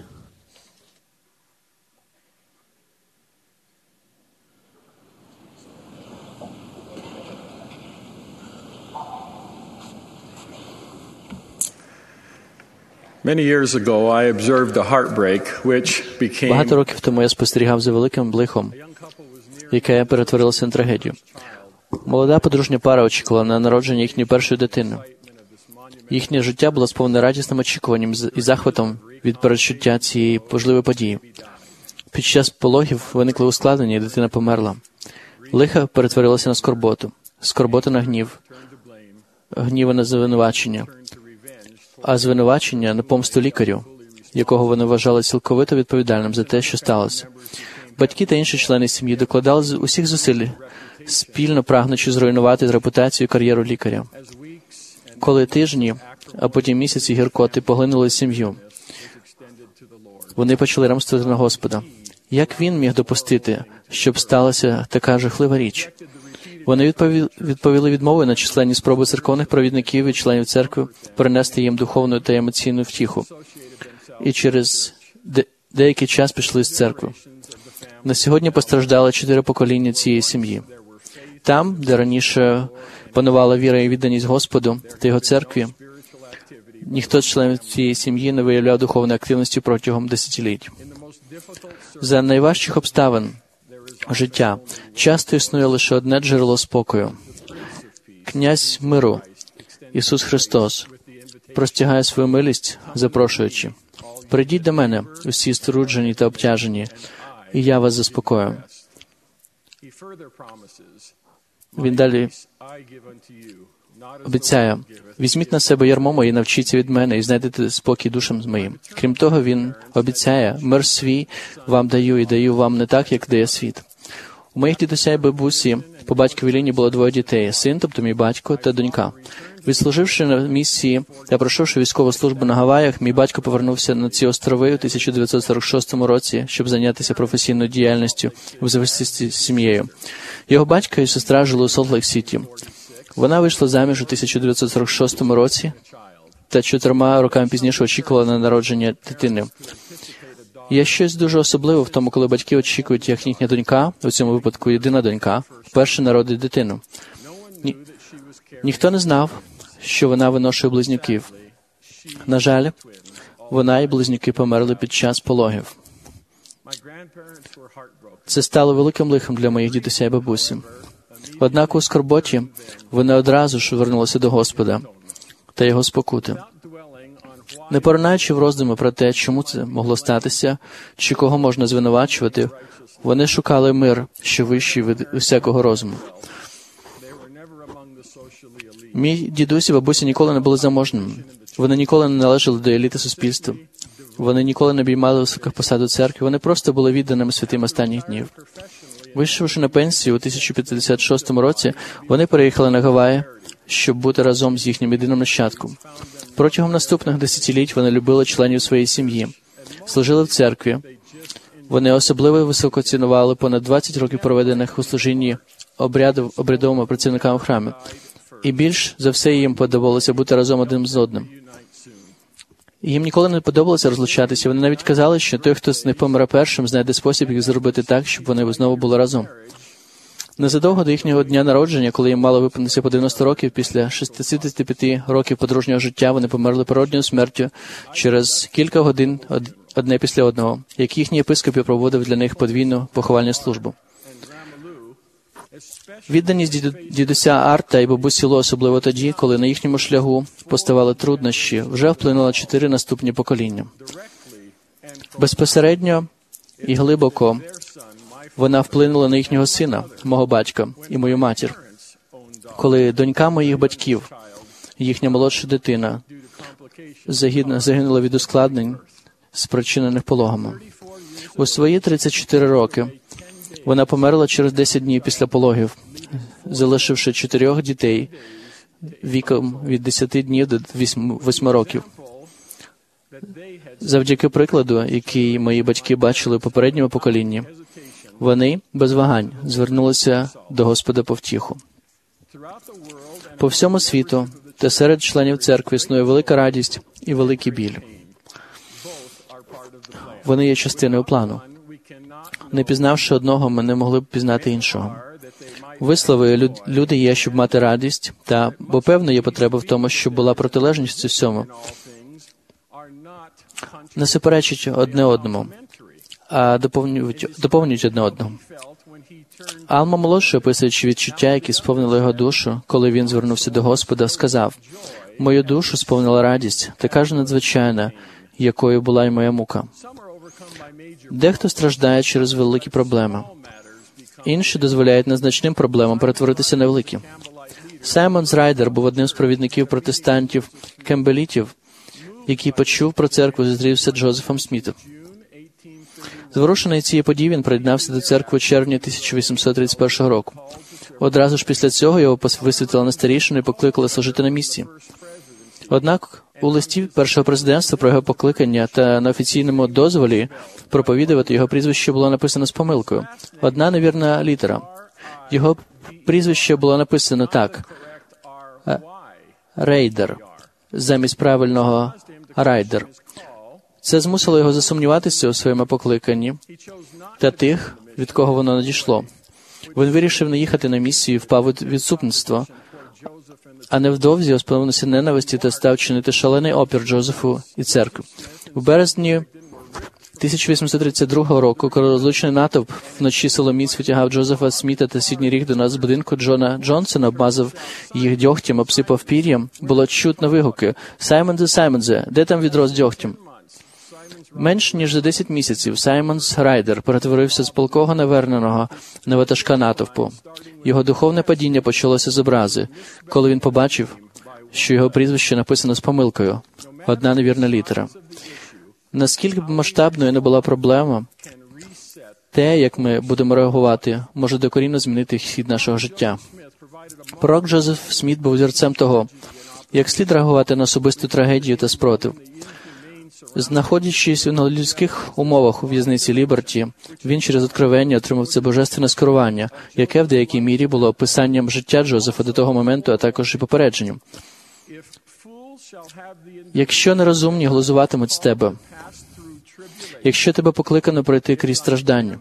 Many years ago, I observed a heartbreak which became... Багато років тому я спостерігав за великим лихом, яке перетворилося на трагедію. Молода подружня пара очікувала на народження їхньої першої дитини. Їхнє життя було сповнене радісним очікуванням і захватом від передчуття цієї важливої події. Під час пологів виникли ускладнення, і дитина померла. Лиха перетворилося на скорботу, скорбота на гнів, гніва на звинувачення, а звинувачення на помсту лікарю, якого вони вважали цілковито відповідальним за те, що сталося. Батьки та інші члени сім'ї докладали з усіх зусиль, спільно прагнучи зруйнувати репутацію і кар'єру лікаря. Коли тижні, а потім місяці гіркоти поглинули сім'ю, вони почали ремствувати на Господа. Як він міг допустити, щоб сталася така жахлива річ? Вони відповіли, відповіли відмовою на численні спроби церковних провідників і членів церкви перенести їм духовну та емоційну втіху. І через де, деякий час пішли з церкви. На сьогодні постраждали чотири покоління цієї сім'ї. Там, де раніше панувала віра і відданість Господу та Його церкві, ніхто з членів цієї сім'ї не виявляв духовної активності протягом десятиліть. За найважчих обставин життя часто існує лише одне джерело спокою. Князь миру, Ісус Христос, простягає свою милість, запрошуючи: «Прийдіть до мене, усі струджені та обтяжені, і я вас заспокою». Він далі обіцяє: «Візьміть на себе ярмо моє, навчіться від мене, і знайдете спокій душам моїм». Крім того, він обіцяє: «Мир свій вам даю, і даю вам не так, як дає світ». У моїх дідуся і бабусі По батьковій лінії було двоє дітей – син, тобто мій батько, та донька. Відслуживши на місії та пройшовши військову службу на Гаваях, мій батько повернувся на ці острови у тисяча дев'ятсот сорок шостому році, щоб зайнятися професійною діяльністю в зв'язку з сім'єю. Його батько і сестра жили у Солт-Лейк-Сіті. Вона вийшла заміж у тисяча дев'ятсот сорок шостому році та чотирма роками пізніше очікувала на народження дитини. Є щось дуже особливе в тому, коли батьки очікують, як їхня донька, у цьому випадку єдина донька, вперше народить дитину. Ні, ніхто не знав, що вона виношує близнюків. На жаль, вона і близнюки померли під час пологів. Це стало великим лихом для моїх дідуся і бабусі. Однак у скорботі вони одразу ж вернулися до Господа та Його спокути. Не поринаючи в роздуми про те, чому це могло статися, чи кого можна звинувачувати, вони шукали мир, що вищий від усякого розуму. Мій дідусь і бабуся ніколи не були заможними. Вони ніколи не належали до еліти суспільства. Вони ніколи не обіймали високих посад у церкві. Вони просто були відданими святим останніх днів. Вийшовши на пенсію у тисяча дев'ятсот п'ятдесят шостому році, вони переїхали на Гаваї, щоб бути разом з їхнім єдиним нащадком. Протягом наступних десятиліть вони любили членів своєї сім'ї, служили в церкві. Вони особливо високо цінували понад двадцять років проведених у служінні обрядів, обрядовими працівниками в храмі. І більш за все їм подобалося бути разом один з одним. Їм ніколи не подобалося розлучатися. Вони навіть казали, що той, хто з них помре першим, знайде спосіб їх зробити так, щоб вони знову були разом. Незадовго до їхнього дня народження, коли їм мало виповнитися по дев'яносто років, після шістдесят п'ять років подружнього життя, вони померли природньою смертю через кілька годин одне після одного, як їхній єпископ проводив для них подвійну поховальну службу. Відданість діду, дідуся Арта і бабусі Ло, особливо тоді, коли на їхньому шляху поставали труднощі, вже вплинуло чотири наступні покоління. Безпосередньо і глибоко вона вплинула на їхнього сина, мого батька, і мою матір. Коли донька моїх батьків, їхня молодша дитина, загинула від ускладнень, спричинених пологами. У свої тридцять чотири роки вона померла через десять днів після пологів, залишивши чотирьох дітей віком від десяти днів до восьми років. Завдяки прикладу, який мої батьки бачили у попередньому поколінні, вони, без вагань, звернулися до Господа по втіху. По всьому світу та серед членів церкви існує велика радість і великий біль. Вони є частиною плану. Не пізнавши одного, ми не могли б пізнати іншого. Вислови «люди є, щоб мати радість», та, бо певно є потреба в тому, щоб була протилежність усьому, не суперечать одне одному, а доповнюють, доповнюють одне одного. Алма молодший, описуючи відчуття, які сповнили його душу, коли він звернувся до Господа, сказав: «Мою душу сповнила радість, така ж надзвичайна, якою була й моя мука». Дехто страждає через великі проблеми. Інші дозволяють незначним проблемам перетворитися на великі. Саймонс Райдер був одним з провідників протестантів кембелітів, який почув про церкву і зустрівся з Джозефом Смітом. Зворушений цією подією, він приєднався до церкви у червні тисяча вісімсот тридцять першого року. Одразу ж після цього його висвітлили на старішину і покликали служити на місці. Однак у листі першого президентства про його покликання та на офіційному дозволі проповідувати його прізвище було написано з помилкою. Одна невірна літера. Його прізвище було написано так – Рейдер, замість правильного Райдер. Це змусило його засумніватися у своєму покликанні та тих, від кого воно надійшло. Він вирішив не їхати на місію і впав у відступництво, а невдовзі сповнився ненависті та став чинити шалений опір Джозефу і церкві. У березні тисяча вісімсот тридцять другого року, коли розлучений натовп вночі силоміць витягав Джозефа Сміта та Сідні Рігдона з будинку Джона Джонсона, обмазав їх дьогтем, обсипав пір'ям, було чутно вигуки: «Саймонзе, Саймонзе, де там відро з дьогтем?» Менш ніж за десять місяців Саймонс Райдер перетворився з палкого наверненого на ватажка натовпу. Його духовне падіння почалося з образи, коли він побачив, що його прізвище написано з помилкою – одна невірна літера. Наскільки б масштабною не була проблема, те, як ми будемо реагувати, може докорінно змінити хід нашого життя. Пророк Джозеф Сміт був зірцем того, як слід реагувати на особисту трагедію та спротив. Знаходячись у нелюдських умовах у в'язниці Ліберті, він через откровення отримав це божественне скерування, яке в деякій мірі було описанням життя Джозефа до того моменту, а також і попередженням. Якщо нерозумні глузуватимуть з тебе, якщо тебе покликано пройти крізь страждання,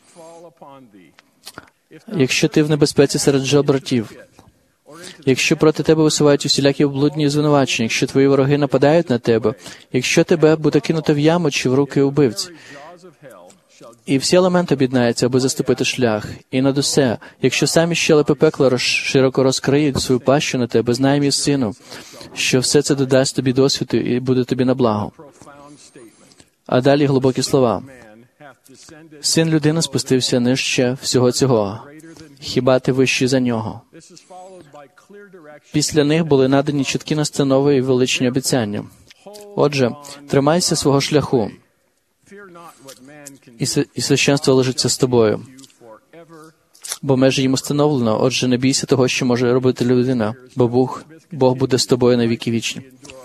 якщо ти в небезпеці серед жебратів, якщо проти тебе висувають усілякі облудні звинувачення, якщо твої вороги нападають на тебе, якщо тебе буде кинуто в яму чи в руки убивць, і всі елементи об'єднаються, аби заступити шлях. І над усе, якщо самі щелепи пекла роз, широко розкриють свою пащу на тебе, знай, мій сину, що все це додасть тобі досвіду і буде тобі на благо. А далі глибокі слова. Син людини спустився нижче всього цього. Хіба ти вищий за нього? Після них були надані чіткі настанови і величні обіцяння. Отже, тримайся свого шляху, і, с- і священство лежиться з тобою. Бо межі їм установлено, отже, не бійся того, що може робити людина, бо Бог, Бог буде з тобою на віки вічні.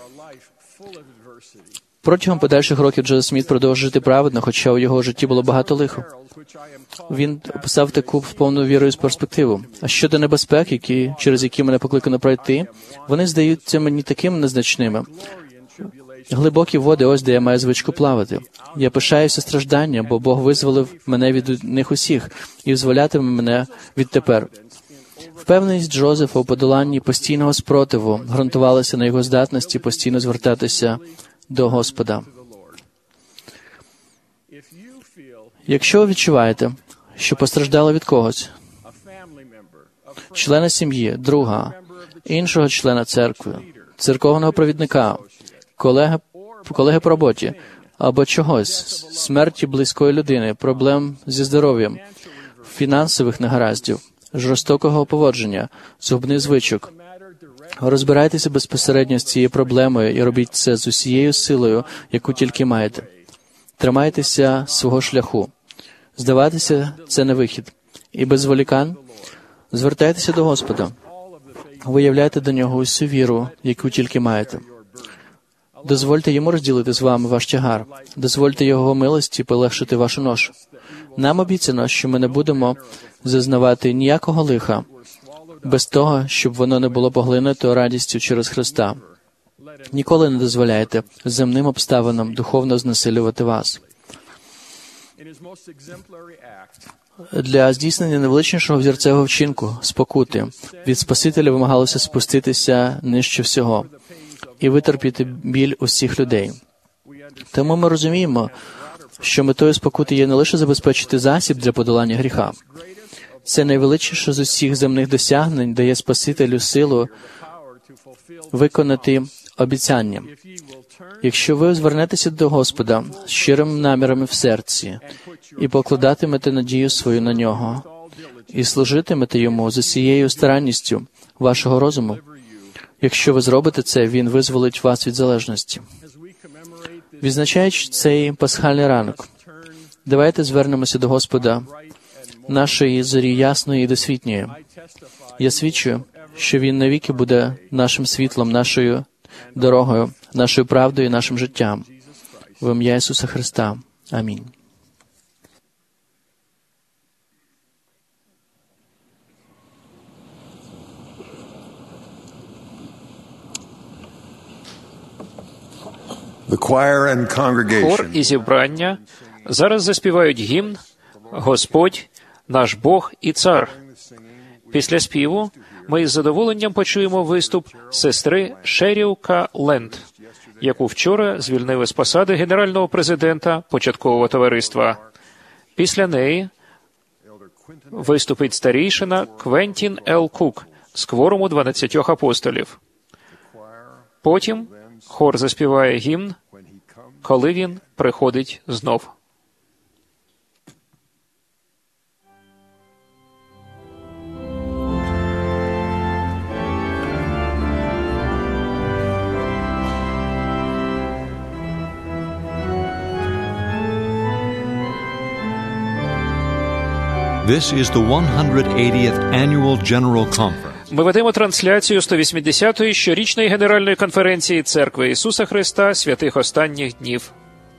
Протягом подальших років Джозеф Сміт продовжив жити праведно, хоча у його житті було багато лиха. Він описав таку повну вірою перспективу. А щодо небезпек, які, через які мене покликано пройти, вони здаються мені такими незначними. Глибокі води, ось де я маю звичку плавати. Я пишаюся стражданням, бо Бог визволив мене від них усіх і визволятиме мене відтепер. Впевненість Джозефа у подоланні постійного спротиву ґрунтувалася на його здатності постійно звертатися до Господа. Якщо ви відчуваєте, що постраждали від когось, члена сім'ї, друга, іншого члена церкви, церковного провідника, колеги, колеги по роботі або чогось, смерті близької людини, проблем зі здоров'ям, фінансових негараздів, жорстокого поводження, згубних звичок, розбирайтеся безпосередньо з цією проблемою і робіть це з усією силою, яку тільки маєте. Тримайтеся свого шляху. Здаватися – це не вихід. І без зволікань звертайтеся до Господа. Виявляйте до Нього усю віру, яку тільки маєте. Дозвольте Йому розділити з вами ваш тягар. Дозвольте Його милості полегшити вашу ношу. Нам обіцяно, що ми не будемо зазнавати ніякого лиха, без того, щоб воно не було поглинуто радістю через Христа. Ніколи не дозволяйте земним обставинам духовно знесилювати вас. Для здійснення найвеличнішого взірцевого вчинку, спокути, від Спасителя вимагалося спуститися нижче всього і витерпіти біль усіх людей. Тому ми розуміємо, що метою спокути є не лише забезпечити засіб для подолання гріха. Це найвеличніше з усіх земних досягнень дає Спасителю силу виконати обіцяння. Якщо ви звернетеся до Господа з щирими намірами в серці і покладатимете надію свою на Нього, і служитимете Йому з усією старанністю вашого розуму, якщо ви зробите це, Він визволить вас від залежності. Відзначаючи цей пасхальний ранок, давайте звернемося до Господа, нашої зорі ясної і досвітньої. Я свідчу, що Він навіки буде нашим світлом, нашою дорогою, нашою правдою і нашим життям. В ім'я Ісуса Христа. Амінь. The choir and Хор congregation і зібрання зараз заспівають гімн «Господь, наш Бог і Цар». Після співу ми із задоволенням почуємо виступ сестри Шеріл К. Ленд, яку вчора звільнили з посади генерального президента початкового товариства. Після неї виступить старійшина Квентін Л. Кук з кворуму дванадцятьох апостолів. Потім хор заспіває гімн «Коли він приходить знов». This is the one hundred eightieth Annual General Conference. Ми ведемо трансляцію сто вісімдесятої щорічної Генеральної конференції Церкви Ісуса Христа святих останніх днів.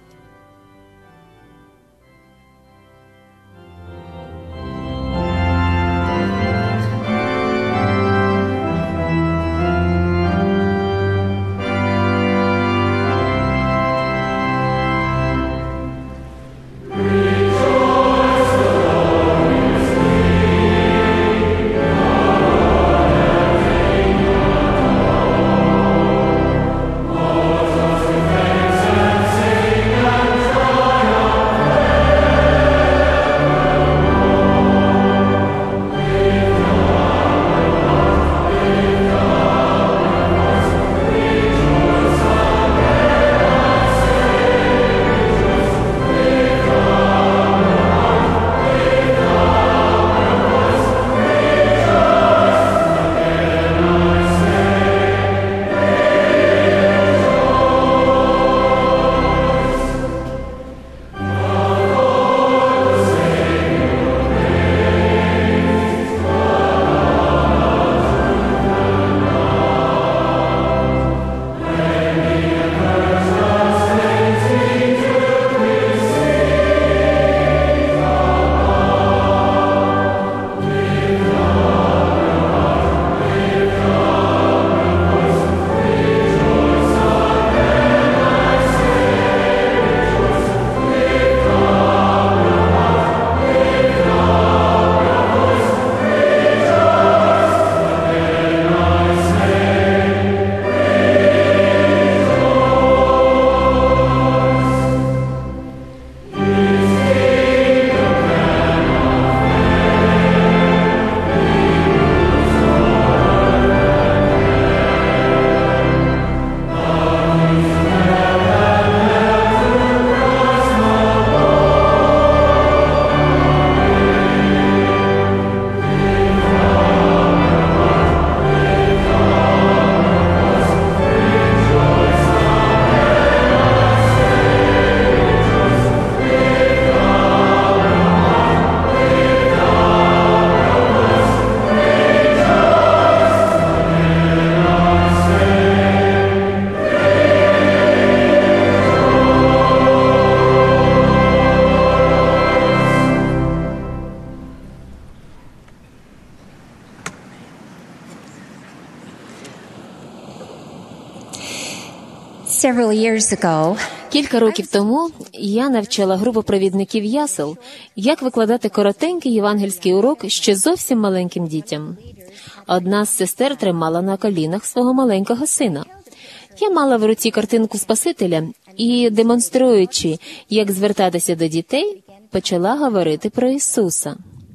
Several years ago, Кілька років тому я навчала групу провідників ясел, як викладати коротенький євангельський урок ще зовсім маленьким дітям. Одна з сестер тримала на колінах свого маленького сина. Я мала в руці картинку Спасителя і, демонструючи, як звертатися до дітей, почала говорити про Ісуса.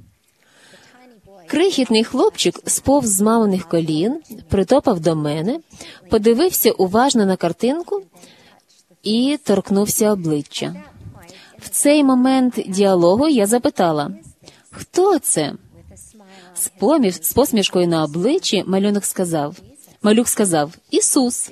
Крихітний хлопчик сповз з маминих колін, притопав до мене, подивився уважно на картинку і торкнувся обличчя. В цей момент діалогу я запитала: «Хто це?» З, поміж, з посмішкою на обличчі малюнок сказав, малюк сказав «Ісус».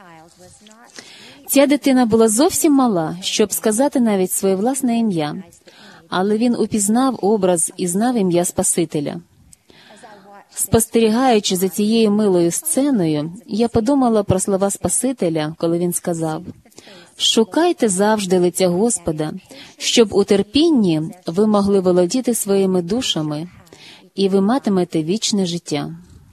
Ця дитина була зовсім мала, щоб сказати навіть своє власне ім'я, але він упізнав образ і знав ім'я Спасителя. Спостерігаючи за цією милою сценою, я подумала про слова Спасителя, коли він сказав: «Шукайте завжди лиця Господа, щоб у терпінні ви могли володіти своїми душами, і ви матимете вічне життя».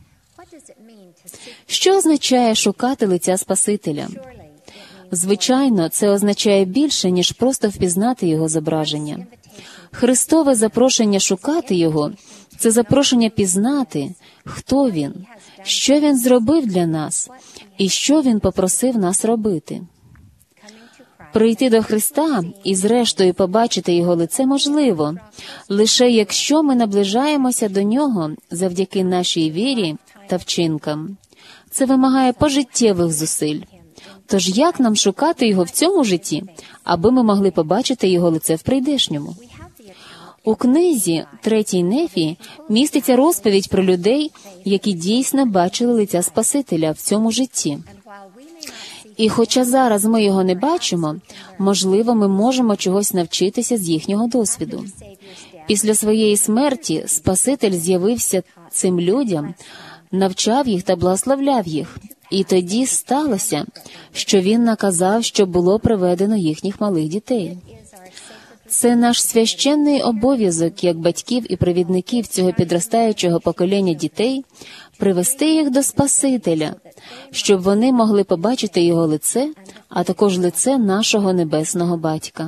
Що означає шукати лиця Спасителя? Звичайно, це означає більше, ніж просто впізнати Його зображення. Христове запрошення шукати Його – це запрошення пізнати, хто Він, що Він зробив для нас і що Він попросив нас робити. Прийти до Христа і зрештою побачити Його лице можливо, лише якщо ми наближаємося до Нього завдяки нашій вірі та вчинкам. Це вимагає пожиттєвих зусиль. Тож як нам шукати Його в цьому житті, аби ми могли побачити Його лице в прийдешньому? У книзі «Третій Нефі» міститься розповідь про людей, які дійсно бачили лиця Спасителя в цьому житті. І хоча зараз ми його не бачимо, можливо, ми можемо чогось навчитися з їхнього досвіду. Після своєї смерті Спаситель з'явився цим людям, навчав їх та благословляв їх. І тоді сталося, що Він наказав, щоб було приведено їхніх малих дітей. Це наш священний обов'язок, як батьків і провідників цього підростаючого покоління дітей, привести їх до Спасителя, щоб вони могли побачити Його лице, а також лице нашого Небесного Батька.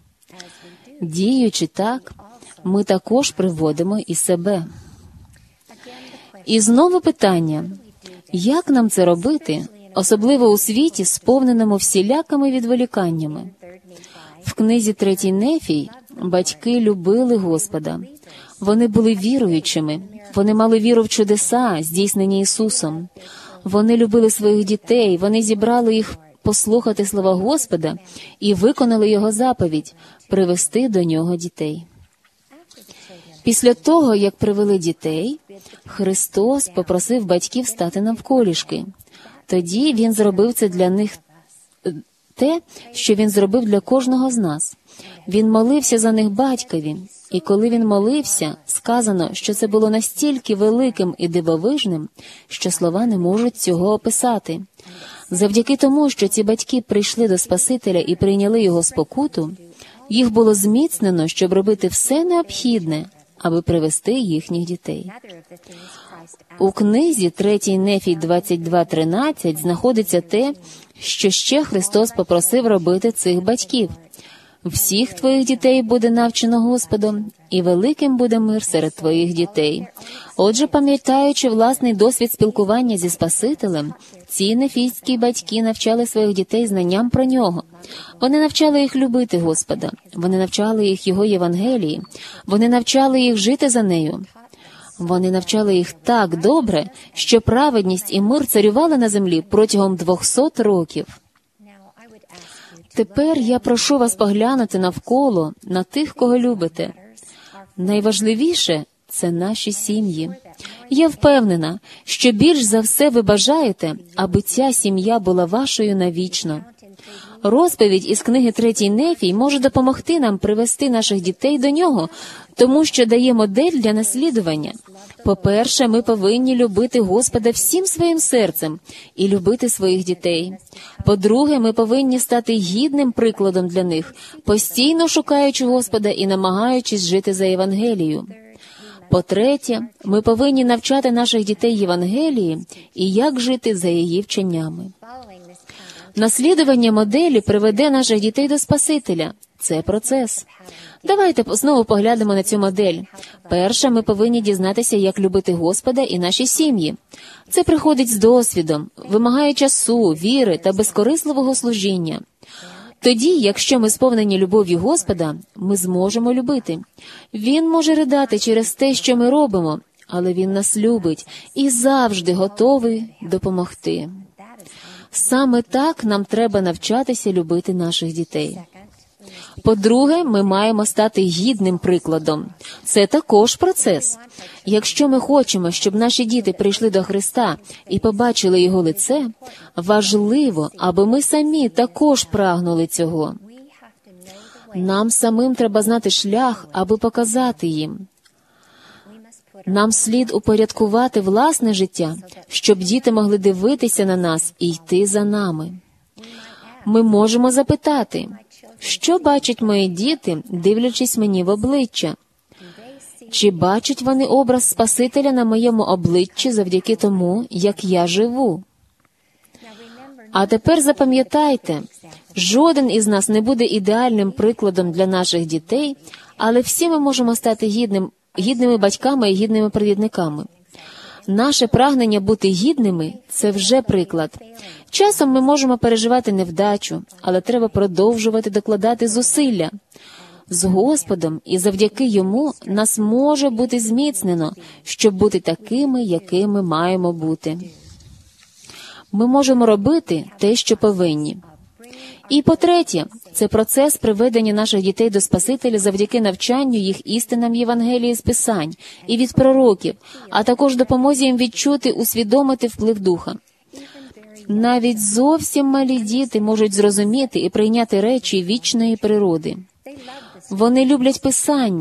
Діючи так, ми також приводимо і себе. І знову питання, як нам це робити, особливо у світі, сповненому всілякими відволіканнями? В книзі «Третій Нефій» батьки любили Господа. Вони були віруючими, вони мали віру в чудеса, здійснені Ісусом. Вони любили своїх дітей, вони зібрали їх послухати слова Господа і виконали Його заповідь – привести до Нього дітей. Після того, як привели дітей, Христос попросив батьків стати навколішки. Тоді Він зробив це для них те, що Він зробив для кожного з нас. Він молився за них батькові, і коли Він молився, сказано, що це було настільки великим і дивовижним, що слова не можуть цього описати. Завдяки тому, що ці батьки прийшли до Спасителя і прийняли Його спокуту, їх було зміцнено, щоб робити все необхідне, аби привести їхніх дітей. У книзі «Третій Нефій» двадцять два тринадцять знаходиться те, що ще Христос попросив робити цих батьків. «Всіх твоїх дітей буде навчено Господом, і великим буде мир серед твоїх дітей». Отже, пам'ятаючи власний досвід спілкування зі Спасителем, ці нефійські батьки навчали своїх дітей знанням про Нього. Вони навчали їх любити Господа, вони навчали їх Його Євангелії, вони навчали їх жити за нею. Вони навчали їх так добре, що праведність і мир царювали на землі протягом двохсот років. Тепер я прошу вас поглянути навколо на тих, кого любите. Найважливіше – це наші сім'ї. Я впевнена, що більш за все ви бажаєте, аби ця сім'я була вашою навічно. Розповідь із книги «Третій Нефій» може допомогти нам привести наших дітей до Нього, тому що дає модель для наслідування. По-перше, ми повинні любити Господа всім своїм серцем і любити своїх дітей. По-друге, ми повинні стати гідним прикладом для них, постійно шукаючи Господа і намагаючись жити за Євангелією. По-третє, ми повинні навчати наших дітей Євангелії і як жити за її вченнями. Наслідування моделі приведе наших дітей до Спасителя. Це процес. Давайте знову поглянемо на цю модель. Перше, ми повинні дізнатися, як любити Господа і наші сім'ї. Це приходить з досвідом, вимагає часу, віри та безкорисливого служіння. Тоді, якщо ми сповнені любов'ю Господа, ми зможемо любити. Він може ридати через те, що ми робимо, але Він нас любить і завжди готовий допомогти. Саме так нам треба навчатися любити наших дітей. По-друге, ми маємо стати гідним прикладом. Це також процес. Якщо ми хочемо, щоб наші діти прийшли до Христа і побачили Його лице, важливо, аби ми самі також прагнули цього. Нам самим треба знати шлях, аби показати їм. Нам слід упорядкувати власне життя, щоб діти могли дивитися на нас і йти за нами. Ми можемо запитати, що бачать мої діти, дивлячись мені в обличчя? Чи бачать вони образ Спасителя на моєму обличчі завдяки тому, як я живу? А тепер запам'ятайте, жоден із нас не буде ідеальним прикладом для наших дітей, але всі ми можемо стати гідним, гідними батьками і гідними провідниками. Наше прагнення бути гідними – це вже приклад. Часом ми можемо переживати невдачу, але треба продовжувати докладати зусилля. З Господом і завдяки Йому нас може бути зміцнено, щоб бути такими, якими маємо бути. Ми можемо робити те, що повинні. І по-третє, це процес приведення наших дітей до Спасителя завдяки навчанню їх істинам Євангелії з Писань і від пророків, а також допомозі їм відчути, усвідомити вплив Духа. Навіть зовсім малі діти можуть зрозуміти і прийняти речі вічної природи. Вони люблять Писання,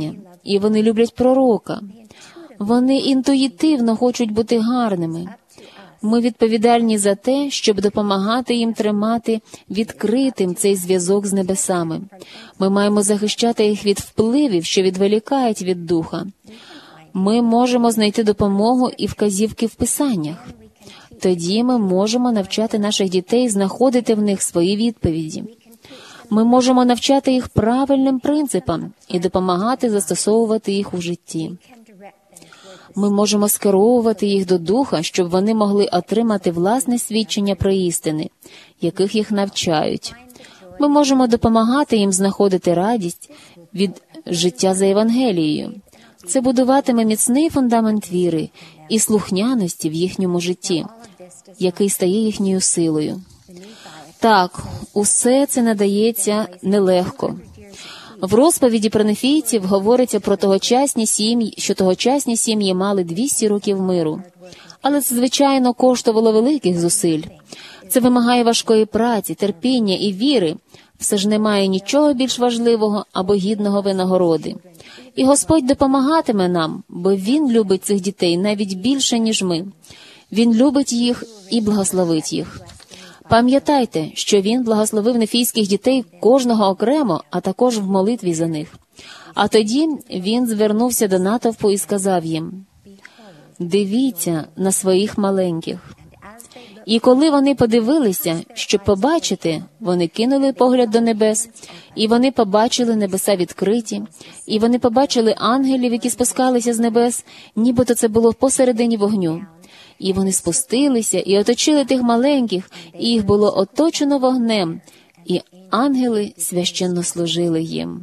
і вони люблять пророка. Вони інтуїтивно хочуть бути гарними. Ми відповідальні за те, щоб допомагати їм тримати відкритим цей зв'язок з небесами. Ми маємо захищати їх від впливів, що відволікають від духа. Ми можемо знайти допомогу і вказівки в Писаннях. Тоді ми можемо навчати наших дітей знаходити в них свої відповіді. Ми можемо навчати їх правильним принципам і допомагати застосовувати їх у житті. Ми можемо скеровувати їх до духа, щоб вони могли отримати власне свідчення про істини, яких їх навчають. Ми можемо допомагати їм знаходити радість від життя за Євангелією. Це будуватиме міцний фундамент віри і слухняності в їхньому житті, який стає їхньою силою. Так, усе це надається нелегко. В розповіді про нефійців говориться про тогочасні сім'ї, що тогочасні сім'ї мали двісті років миру. Але це, звичайно, коштувало великих зусиль. Це вимагає важкої праці, терпіння і віри. Все ж немає нічого більш важливого або гідного винагороди. І Господь допомагатиме нам, бо Він любить цих дітей навіть більше, ніж ми. Він любить їх і благословить їх. Пам'ятайте, що Він благословив нефійських дітей кожного окремо, а також в молитві за них. А тоді Він звернувся до натовпу і сказав їм: «Дивіться на своїх маленьких». І коли вони подивилися, щоб побачити, вони кинули погляд до небес, і вони побачили небеса відкриті, і вони побачили ангелів, які спускалися з небес, нібито це було посередині вогню. І вони спустилися і оточили тих маленьких, і їх було оточено вогнем, і ангели священно служили їм.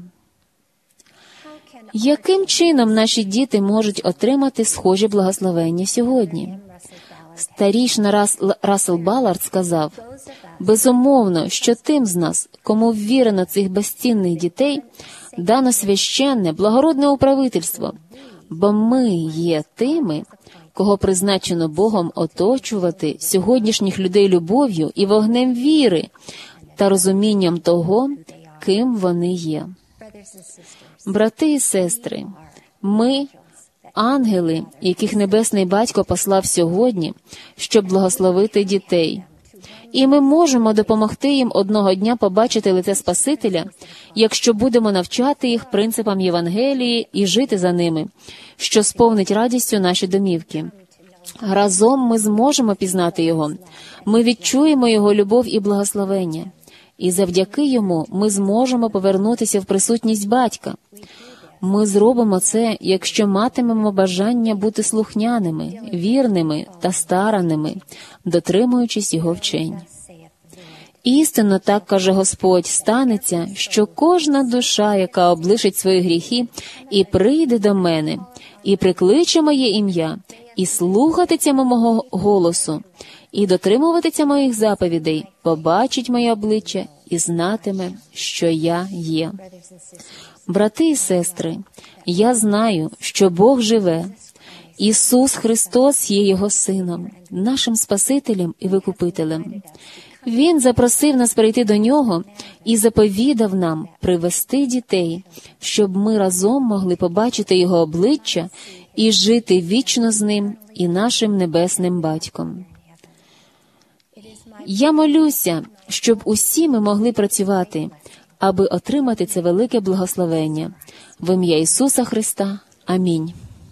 Яким чином наші діти можуть отримати схожі благословення сьогодні? Старішина Рас... Рассел Баллард сказав: «Безумовно, що тим з нас, кому ввірено цих безцінних дітей, дано священне, благородне управительство, бо ми є тими, кого призначено Богом оточувати сьогоднішніх людей любов'ю і вогнем віри та розумінням того, ким вони є». Брати і сестри, ми – ангели, яких Небесний Батько послав сьогодні, щоб благословити дітей. І ми можемо допомогти їм одного дня побачити лице Спасителя, якщо будемо навчати їх принципам Євангелії і жити за ними, що сповнить радістю наші домівки. Разом ми зможемо пізнати Його, ми відчуємо Його любов і благословення, і завдяки Йому ми зможемо повернутися в присутність Батька. Ми зробимо це, якщо матимемо бажання бути слухняними, вірними та старанними, дотримуючись Його вчень. Істинно, так каже Господь, станеться, що кожна душа, яка облишить свої гріхи і прийде до мене, і прикличе моє ім'я, і слухатиме мого голосу, і дотримуватиме моїх заповідей, побачить моє обличчя і знатиме, що я є. Брати і сестри, я знаю, що Бог живе. Ісус Христос є Його Сином, нашим Спасителем і Викупителем. Він запросив нас прийти до Нього і заповідав нам привести дітей, щоб ми разом могли побачити Його обличчя і жити вічно з Ним і нашим Небесним Батьком. Я молюся, щоб усі ми могли працювати, аби отримати це велике благословення. В ім'я Ісуса Христа. Амінь.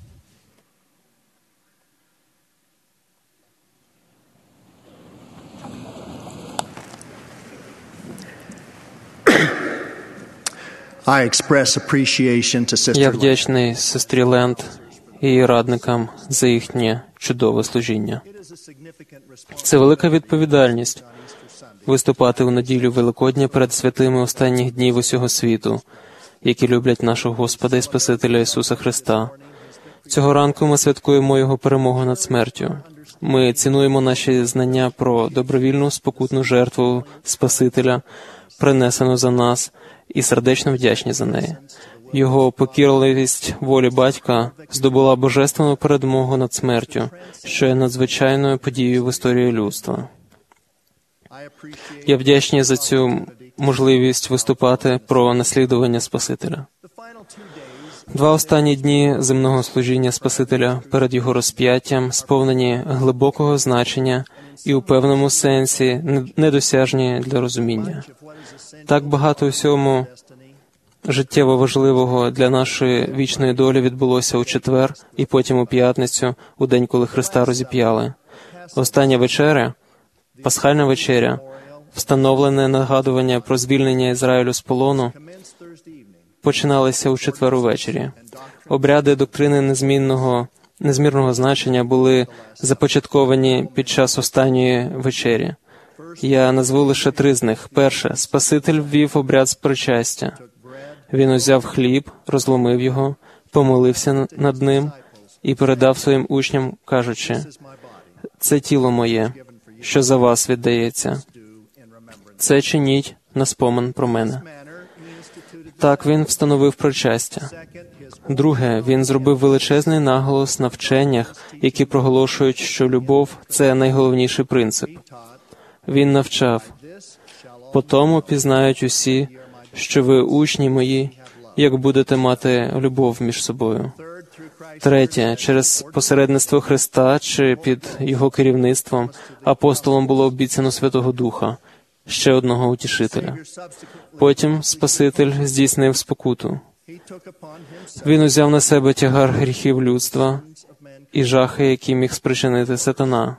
I express appreciation to Sister Я вдячний сестрі Ленд і її радникам за їхнє чудове служіння. Це велика відповідальність виступати у неділю Великодня перед святими останніх днів усього світу, які люблять нашого Господа і Спасителя Ісуса Христа. Цього ранку ми святкуємо Його перемогу над смертю. Ми цінуємо наші знання про добровільну спокутну жертву Спасителя, принесену за нас, і сердечно вдячні за неї. Його покірливість волі Батька здобула божественну перемогу над смертю, що є надзвичайною подією в історії людства. Я вдячний за цю можливість виступати про наслідування Спасителя. Два останні дні земного служіння Спасителя перед Його розп'яттям сповнені глибокого значення і у певному сенсі недосяжні для розуміння. Так багато усьому життєво важливого для нашої вічної долі відбулося у четвер і потім у п'ятницю, у день, коли Христа розіп'яли. Остання вечеря, пасхальна вечеря, встановлене нагадування про звільнення Ізраїлю з полону, починалися у четвер увечері. Обряди доктрини незмінного, незмірного значення були започатковані під час останньої вечері. Я назву лише три з них. Перше. Спаситель ввів обряд з причастя. Він узяв хліб, розломив його, помолився над ним і передав своїм учням, кажучи, «Це тіло моє, що за вас віддається. Це чиніть на спомин про мене». Так він встановив причастя. Друге, він зробив величезний наголос на вченнях, які проголошують, що любов – це найголовніший принцип. Він навчав, «По тому пізнають усі, що ви учні мої, як будете мати любов між собою». Третє, через посередництво Христа чи під Його керівництвом апостолам було обіцяно Святого Духа, ще одного утішителя. Потім Спаситель здійснив спокуту. Він узяв на себе тягар гріхів людства і жахи, які міг спричинити сатана.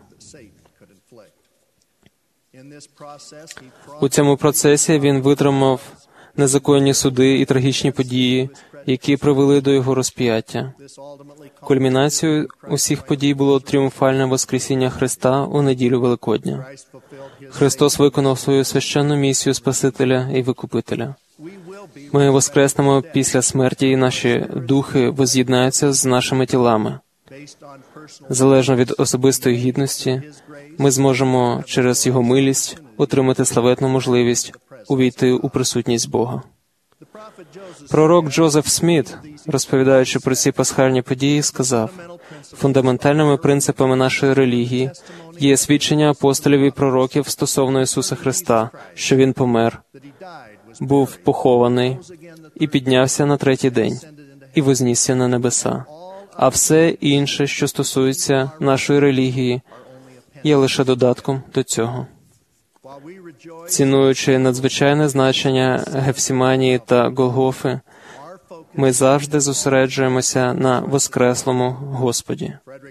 У цьому процесі він витримав незаконні суди і трагічні події, які привели до його розп'яття. Кульмінацією усіх подій було тріумфальне воскресіння Христа у неділю Великодня. Христос виконав свою священну місію Спасителя і Викупителя. Ми воскреснемо після смерті, і наші духи воз'єднаються з нашими тілами. Залежно від особистої гідності, ми зможемо через Його милість отримати славетну можливість увійти у присутність Бога. Пророк Джозеф Сміт, розповідаючи про ці пасхальні події, сказав, «Фундаментальними принципами нашої релігії є свідчення апостолів і пророків стосовно Ісуса Христа, що Він помер, був похований і піднявся на третій день, і вознісся на небеса. А все інше, що стосується нашої релігії, є лише додатком до цього». Цінуючи надзвичайне значення Гефсиманії та Голгофи, ми завжди зосереджуємося на воскреслому Господі.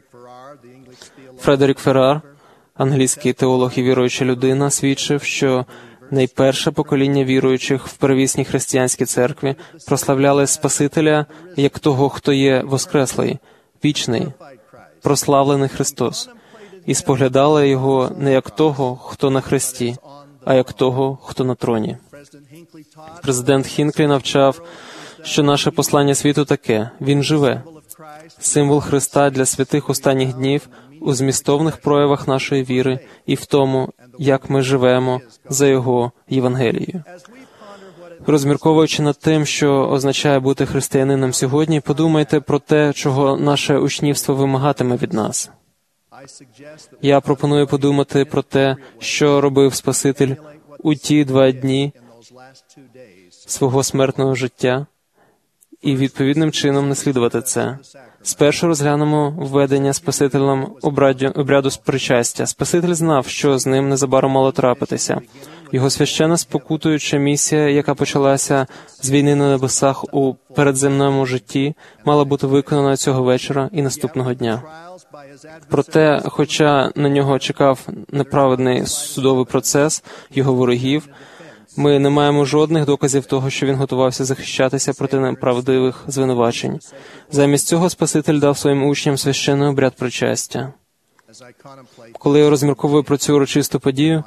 Фредерік Феррар, англійський теолог і віруюча людина, свідчив, що найперше покоління віруючих в первісній християнській церкві прославляли Спасителя як того, хто є воскреслий, вічний, прославлений Христос, і споглядали Його не як того, хто на хресті, а як того, хто на троні. Президент Хінклі навчав, що наше послання світу таке – Він живе. Символ Христа для святих останніх днів у змістовних проявах нашої віри і в тому, як ми живемо за Його Євангелією. Розмірковуючи над тим, що означає бути християнином сьогодні, подумайте про те, чого наше учнівство вимагатиме від нас. Я пропоную подумати про те, що робив Спаситель у ті два дні свого смертного життя, і відповідним чином наслідувати це. Спершу розглянемо введення Спасителем обряду, обряду з причастя. Спаситель знав, що з ним незабаром мало трапитися. Його священна спокутуюча місія, яка почалася з війни на небесах у передземному житті, мала бути виконана цього вечора і наступного дня. Проте, хоча на нього чекав неправедний судовий процес його ворогів, ми не маємо жодних доказів того, що він готувався захищатися проти неправдивих звинувачень. Замість цього Спаситель дав своїм учням священний обряд причастя. Коли я розмірковую про цю урочисту подію,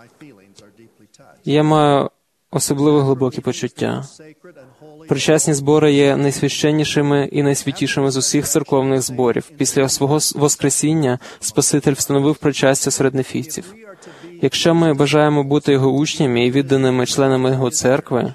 я маю особливо глибокі почуття. Причасні збори є найсвященнішими і найсвятішими з усіх церковних зборів. Після свого воскресіння Спаситель встановив причастя серед нефійців. Якщо ми бажаємо бути Його учнями і відданими членами Його церкви,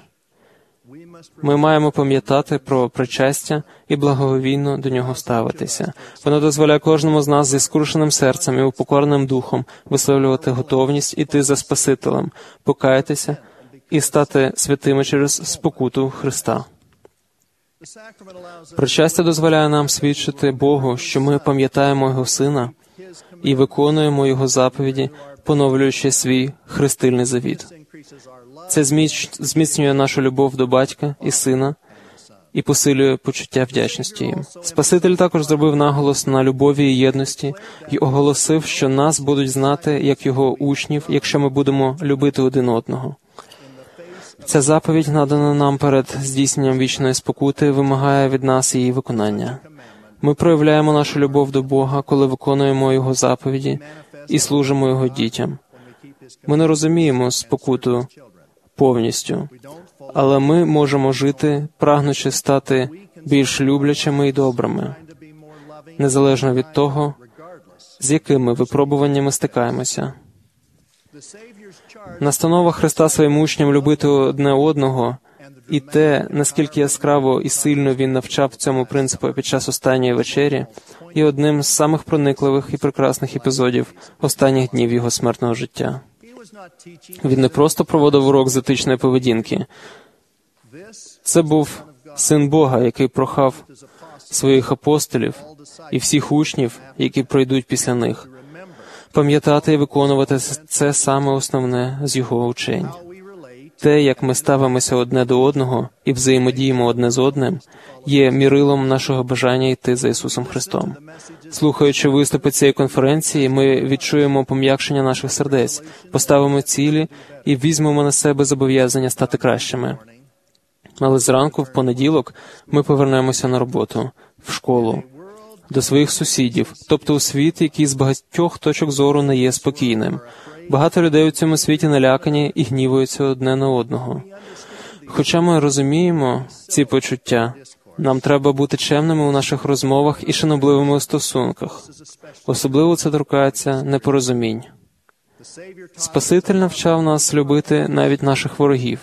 ми маємо пам'ятати про причастя і благоговійно до нього ставитися. Воно дозволяє кожному з нас зі скрушеним серцем і упокореним духом висловлювати готовність іти за Спасителем, покаятися і стати святими через спокуту Христа. Причастя дозволяє нам свідчити Богу, що ми пам'ятаємо Його Сина і виконуємо Його заповіді, поновлюючи свій хрестильний завіт. Це зміцнює нашу любов до батька і сина і посилює почуття вдячності їм. Спаситель також зробив наголос на любові і єдності і оголосив, що нас будуть знати як Його учнів, якщо ми будемо любити один одного. Ця заповідь, надана нам перед здійсненням вічної спокути, вимагає від нас її виконання. Ми проявляємо нашу любов до Бога, коли виконуємо Його заповіді і служимо Його дітям. Ми не розуміємо спокуту повністю, але ми можемо жити, прагнучи стати більш люблячими і добрими, незалежно від того, з якими випробуваннями стикаємося. Настанова Христа своїм учням любити одне одного і те, наскільки яскраво і сильно Він навчав цьому принципу під час останньої вечері, є одним з самих проникливих і прекрасних епізодів останніх днів Його смертного життя. Він не просто проводив урок з етичної поведінки. Це був Син Бога, який прохав своїх апостолів і всіх учнів, які пройдуть після них, пам'ятати і виконувати це саме основне з Його учень. Те, як ми ставимося одне до одного і взаємодіємо одне з одним, є мірилом нашого бажання йти за Ісусом Христом. Слухаючи виступи цієї конференції, ми відчуємо пом'якшення наших сердець, поставимо цілі і візьмемо на себе зобов'язання стати кращими. Але зранку, в понеділок, ми повернемося на роботу, в школу, до своїх сусідів, тобто у світ, який з багатьох точок зору не є спокійним. Багато людей у цьому світі налякані і гнівуються одне на одного. Хоча ми розуміємо ці почуття, нам треба бути чемними у наших розмовах і шанобливими у стосунках. Особливо це торкається непорозумінь. Спаситель навчав нас любити навіть наших ворогів.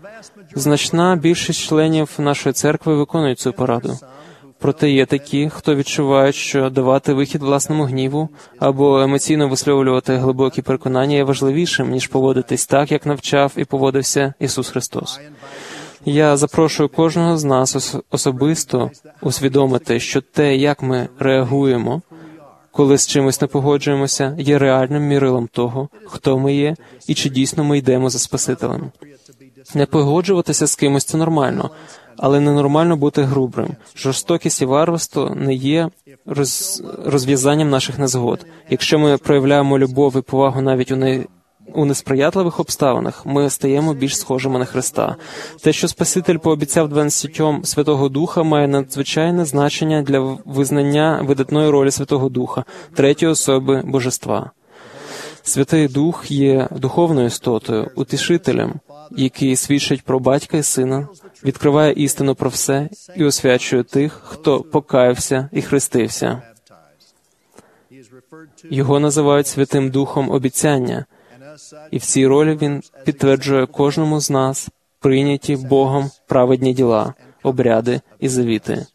Значна більшість членів нашої церкви виконують цю пораду. Проте є такі, хто відчувають, що давати вихід власному гніву або емоційно висловлювати глибокі переконання є важливішим, ніж поводитись так, як навчав і поводився Ісус Христос. Я запрошую кожного з нас особисто усвідомити, що те, як ми реагуємо, коли з чимось не погоджуємося, є реальним мірилом того, хто ми є і чи дійсно ми йдемо за Спасителем. Не погоджуватися з кимось – це нормально, але ненормально бути грубим. Жорстокість і варварство не є роз... розв'язанням наших незгод. Якщо ми проявляємо любов і повагу навіть у, не... у несприятливих обставинах, ми стаємо більш схожими на Христа. Те, що Спаситель пообіцяв дванадцятьом Святого Духа, має надзвичайне значення для визнання видатної ролі Святого Духа, третьої особи Божества. Святий Дух є духовною істотою, утішителем, який свідчить про Батька і Сина, відкриває істину про все і освячує тих, хто покаявся і хрестився. Його називають Святим Духом обіцяння, і в цій ролі він підтверджує кожному з нас прийняті Богом праведні діла, обряди і завіти.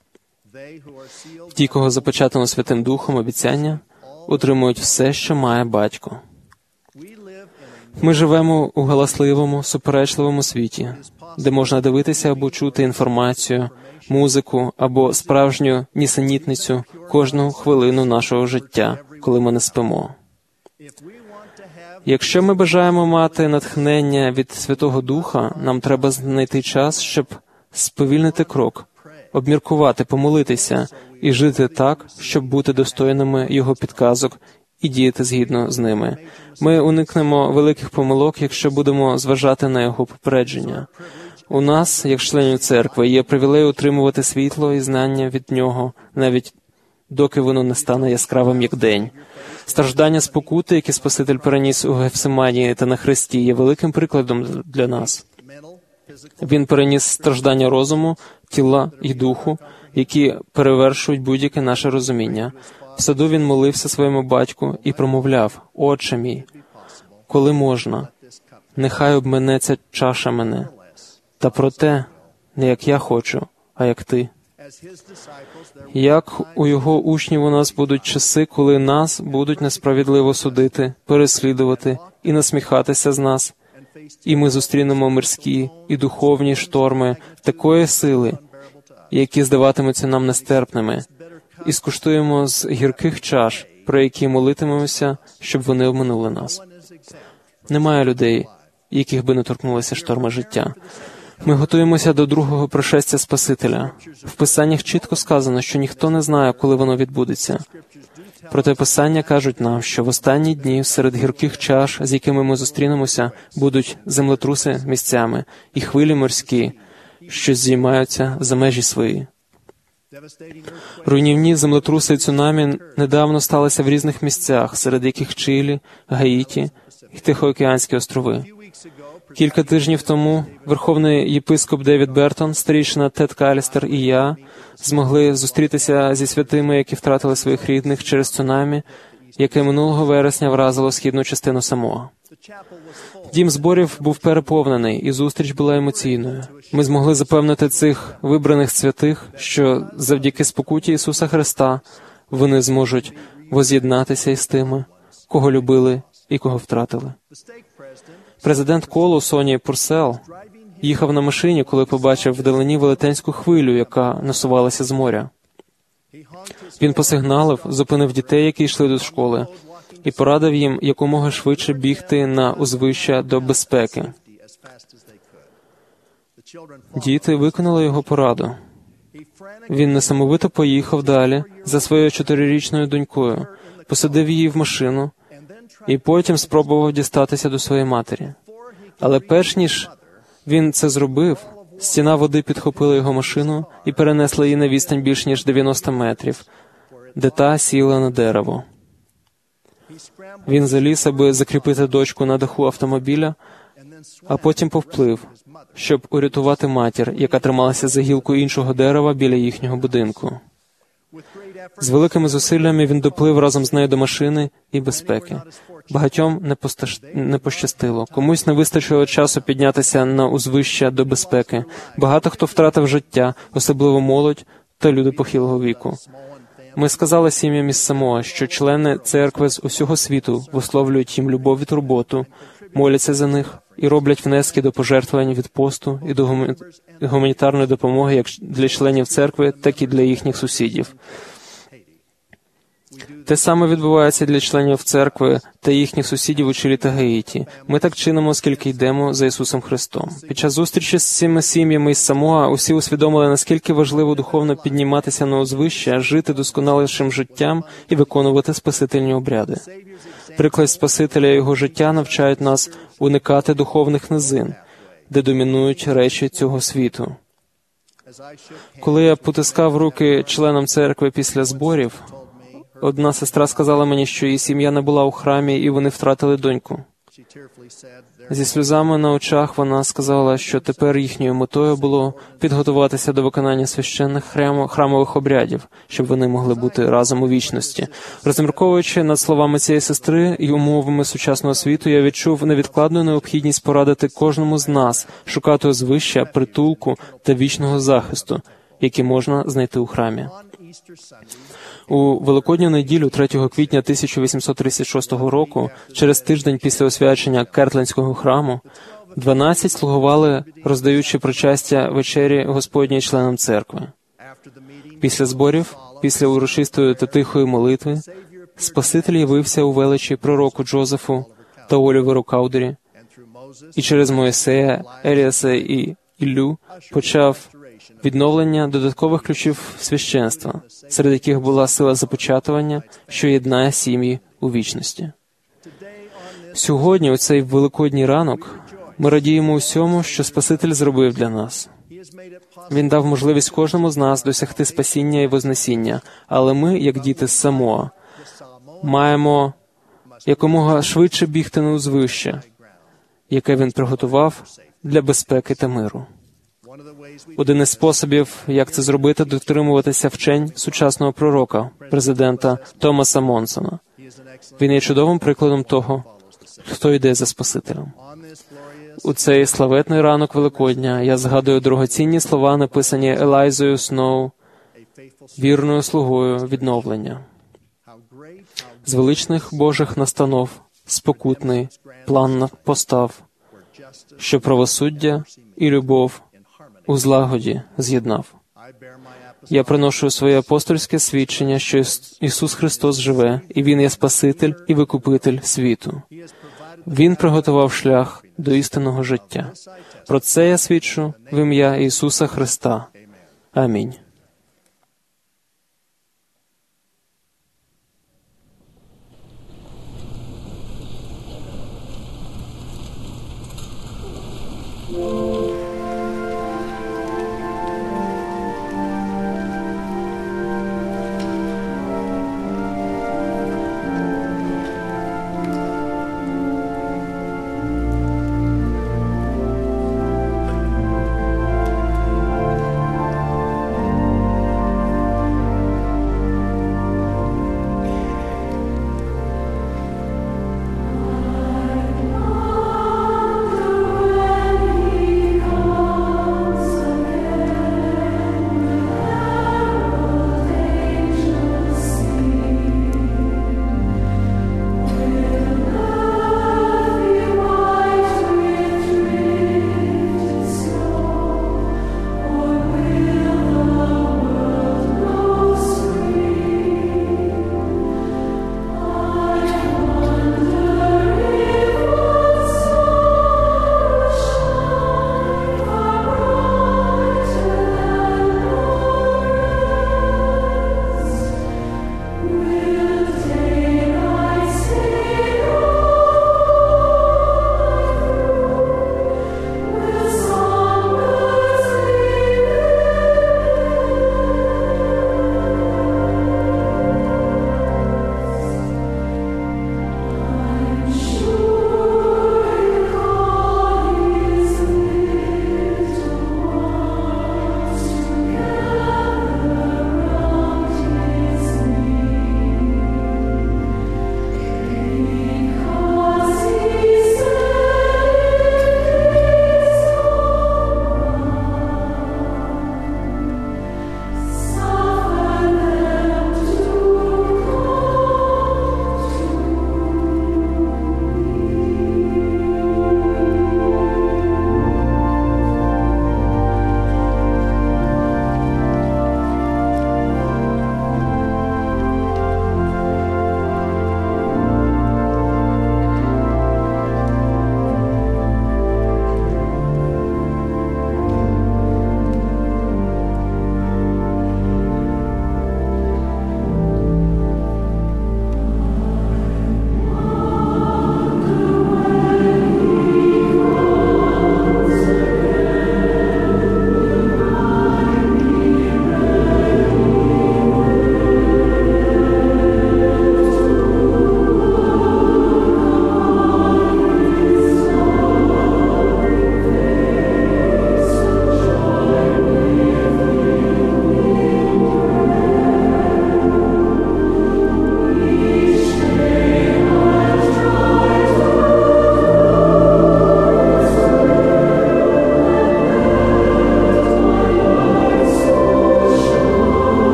Ті, кого запечатано Святим Духом обіцяння, отримують все, що має Батько. Ми живемо у галасливому, суперечливому світі, де можна дивитися або чути інформацію, музику або справжню нісенітницю кожну хвилину нашого життя, коли ми не спимо. Якщо ми бажаємо мати натхнення від Святого Духа, нам треба знайти час, щоб сповільнити крок, обміркувати, помолитися і жити так, щоб бути достойними Його підказок і діяти згідно з ними. Ми уникнемо великих помилок, якщо будемо зважати на Його попередження. У нас, як членів церкви, є привілей утримувати світло і знання від Нього, навіть доки воно не стане яскравим, як день. Страждання спокути, які Спаситель переніс у Гефсиманії та на хресті, є великим прикладом для нас. Він переніс страждання розуму, тіла і духу, які перевершують будь-яке наше розуміння. В саду він молився своєму батьку і промовляв: «Отче мій, коли можна, нехай обминеться чаша мене, та проте не як я хочу, а як ти». Як у його учнів у нас будуть часи, коли нас будуть несправедливо судити, переслідувати і насміхатися з нас, і ми зустрінемо мирські і духовні шторми такої сили, які здаватимуться нам нестерпними, і скуштуємо з гірких чаш, про які молитимемося, щоб вони обминули нас. Немає людей, яких би не торкнулися шторми життя. Ми готуємося до другого пришестя Спасителя. В Писаннях чітко сказано, що ніхто не знає, коли воно відбудеться. Проте Писання кажуть нам, що в останні дні серед гірких чаш, з якими ми зустрінемося, будуть землетруси місцями і хвилі морські, що здіймаються за межі свої. Руйнівні землетруси і цунамі недавно сталися в різних місцях, серед яких Чилі, Гаїті і Тихоокеанські острови. Кілька тижнів тому верховний єпископ Девід Бертон, старійшина Тед Калістер і я змогли зустрітися зі святими, які втратили своїх рідних через цунамі, яке минулого вересня вразило східну частину Самоа. Дім зборів був переповнений, і зустріч була емоційною. Ми змогли запевнити цих вибраних святих, що завдяки спокуті Ісуса Христа вони зможуть воз'єднатися із тими, кого любили і кого втратили. Президент Колу Соні Пурсел їхав на машині, коли побачив вдалині велетенську хвилю, яка насувалася з моря. Він посигналив, зупинив дітей, які йшли до школи, і порадив їм якомога швидше бігти на узвища до безпеки. Діти виконали його пораду. Він несамовито поїхав далі за своєю чотирирічною донькою, посадив її в машину і потім спробував дістатися до своєї матері. Але перш ніж він це зробив, стіна води підхопила його машину і перенесла її на відстань більш ніж дев'яносто метрів, де та сіла на дерево. Він заліз, аби закріпити дочку на даху автомобіля, а потім повплив, щоб урятувати матір, яка трималася за гілку іншого дерева біля їхнього будинку. З великими зусиллями він доплив разом з нею до машини і безпеки. Багатьом не, посташ... не пощастило. Комусь не вистачило часу піднятися на узвища до безпеки. Багато хто втратив життя, особливо молодь та люди похилого віку. Ми сказали сім'ям із Самоа, що члени церкви з усього світу висловлюють їм любов і турботу, моляться за них і роблять внески до пожертвувань від посту і до гумі... гуманітарної допомоги як для членів церкви, так і для їхніх сусідів. Те саме відбувається для членів церкви та їхніх сусідів у Чилі та Гаїті. Ми так чинимо, оскільки йдемо за Ісусом Христом. Під час зустрічі з цими сім'ями із Самоа усі усвідомили, наскільки важливо духовно підніматися на узвище, жити досконалішим життям і виконувати спасительні обряди. Приклад Спасителя і його життя навчають нас уникати духовних низин, де домінують речі цього світу. Коли я потискав руки членам церкви після зборів, одна сестра сказала мені, що її сім'я не була у храмі, і вони втратили доньку. Зі сльозами на очах вона сказала, що тепер їхньою метою було підготуватися до виконання священних храмових обрядів, щоб вони могли бути разом у вічності. Розмірковуючи над словами цієї сестри і умовами сучасного світу, я відчув невідкладну необхідність порадити кожному з нас шукати узвища, притулку та вічного захисту, які можна знайти у храмі. У Великодню неділю, третього квітня тисяча вісімсот тридцять шостого року, через тиждень після освячення Кертлендського храму, дванадцять слугували, роздаючи причастя вечері Господній членам церкви. Після зборів, після урочистої та тихої молитви, Спаситель явився у величі пророку Джозефу та Оліверу Каудері, і через Моїсея, Еліаса і Іллю почав відновлення додаткових ключів священства, серед яких була сила започатування, що єднає сім'ї у вічності. Сьогодні, у цей великодній ранок, ми радіємо усьому, що Спаситель зробив для нас. Він дав можливість кожному з нас досягти спасіння і вознесіння, але ми, як діти з Самоа, маємо якомога швидше бігти на узвище, яке він приготував для безпеки та миру. Один із способів, як це зробити, дотримуватися вчень сучасного пророка, президента Томаса Монсона. Він є чудовим прикладом того, хто йде за Спасителем. У цей славетний ранок Великодня я згадую дорогоцінні слова, написані Елайзою Сноу, вірною слугою відновлення. З величних Божих настанов спокутний план постав, що правосуддя і любов у злагоді з'єднав. Я приношу своє апостольське свідчення, що Іс- Ісус Христос живе, і Він є Спаситель і Викупитель світу. Він приготував шлях до істинного життя. Про це я свідчу в ім'я Ісуса Христа. Амінь.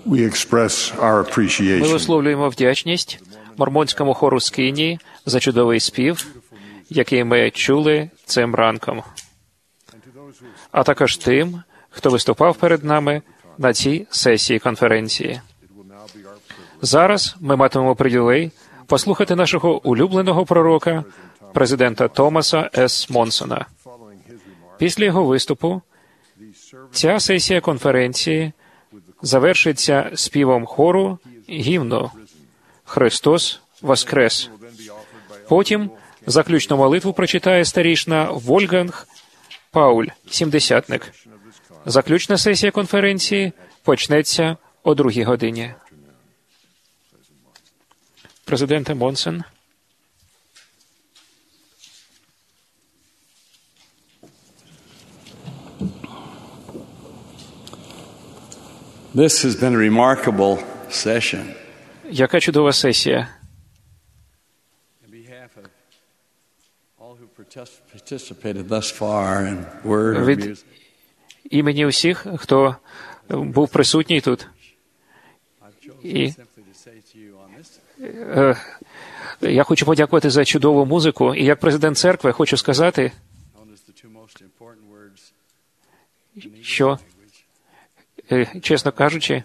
We express our Ми appreciation висловлюємо вдячність мормонському хору Скинії за чудовий спів, який ми чули цим ранком, а також тим, хто виступав перед нами на цій сесії конференції. Зараз ми матимемо привілей послухати нашого улюбленого пророка, президента Томаса С. Монсона. Після його виступу ця сесія конференції завершиться співом хору гімну «Христос воскрес». Потім заключну молитву прочитає старішина Вольфганг Пауль, сімдесятник. Заключна сесія конференції почнеться о другій годині. Президенте Монсон. This has been a remarkable session. Яка чудова сесія. On behalf of all who participated thus far in word or Від music, імені усіх, хто був присутній тут. І е, я хочу подякувати за чудову музику. І як президент церкви хочу сказати, що, е, чесно кажучи,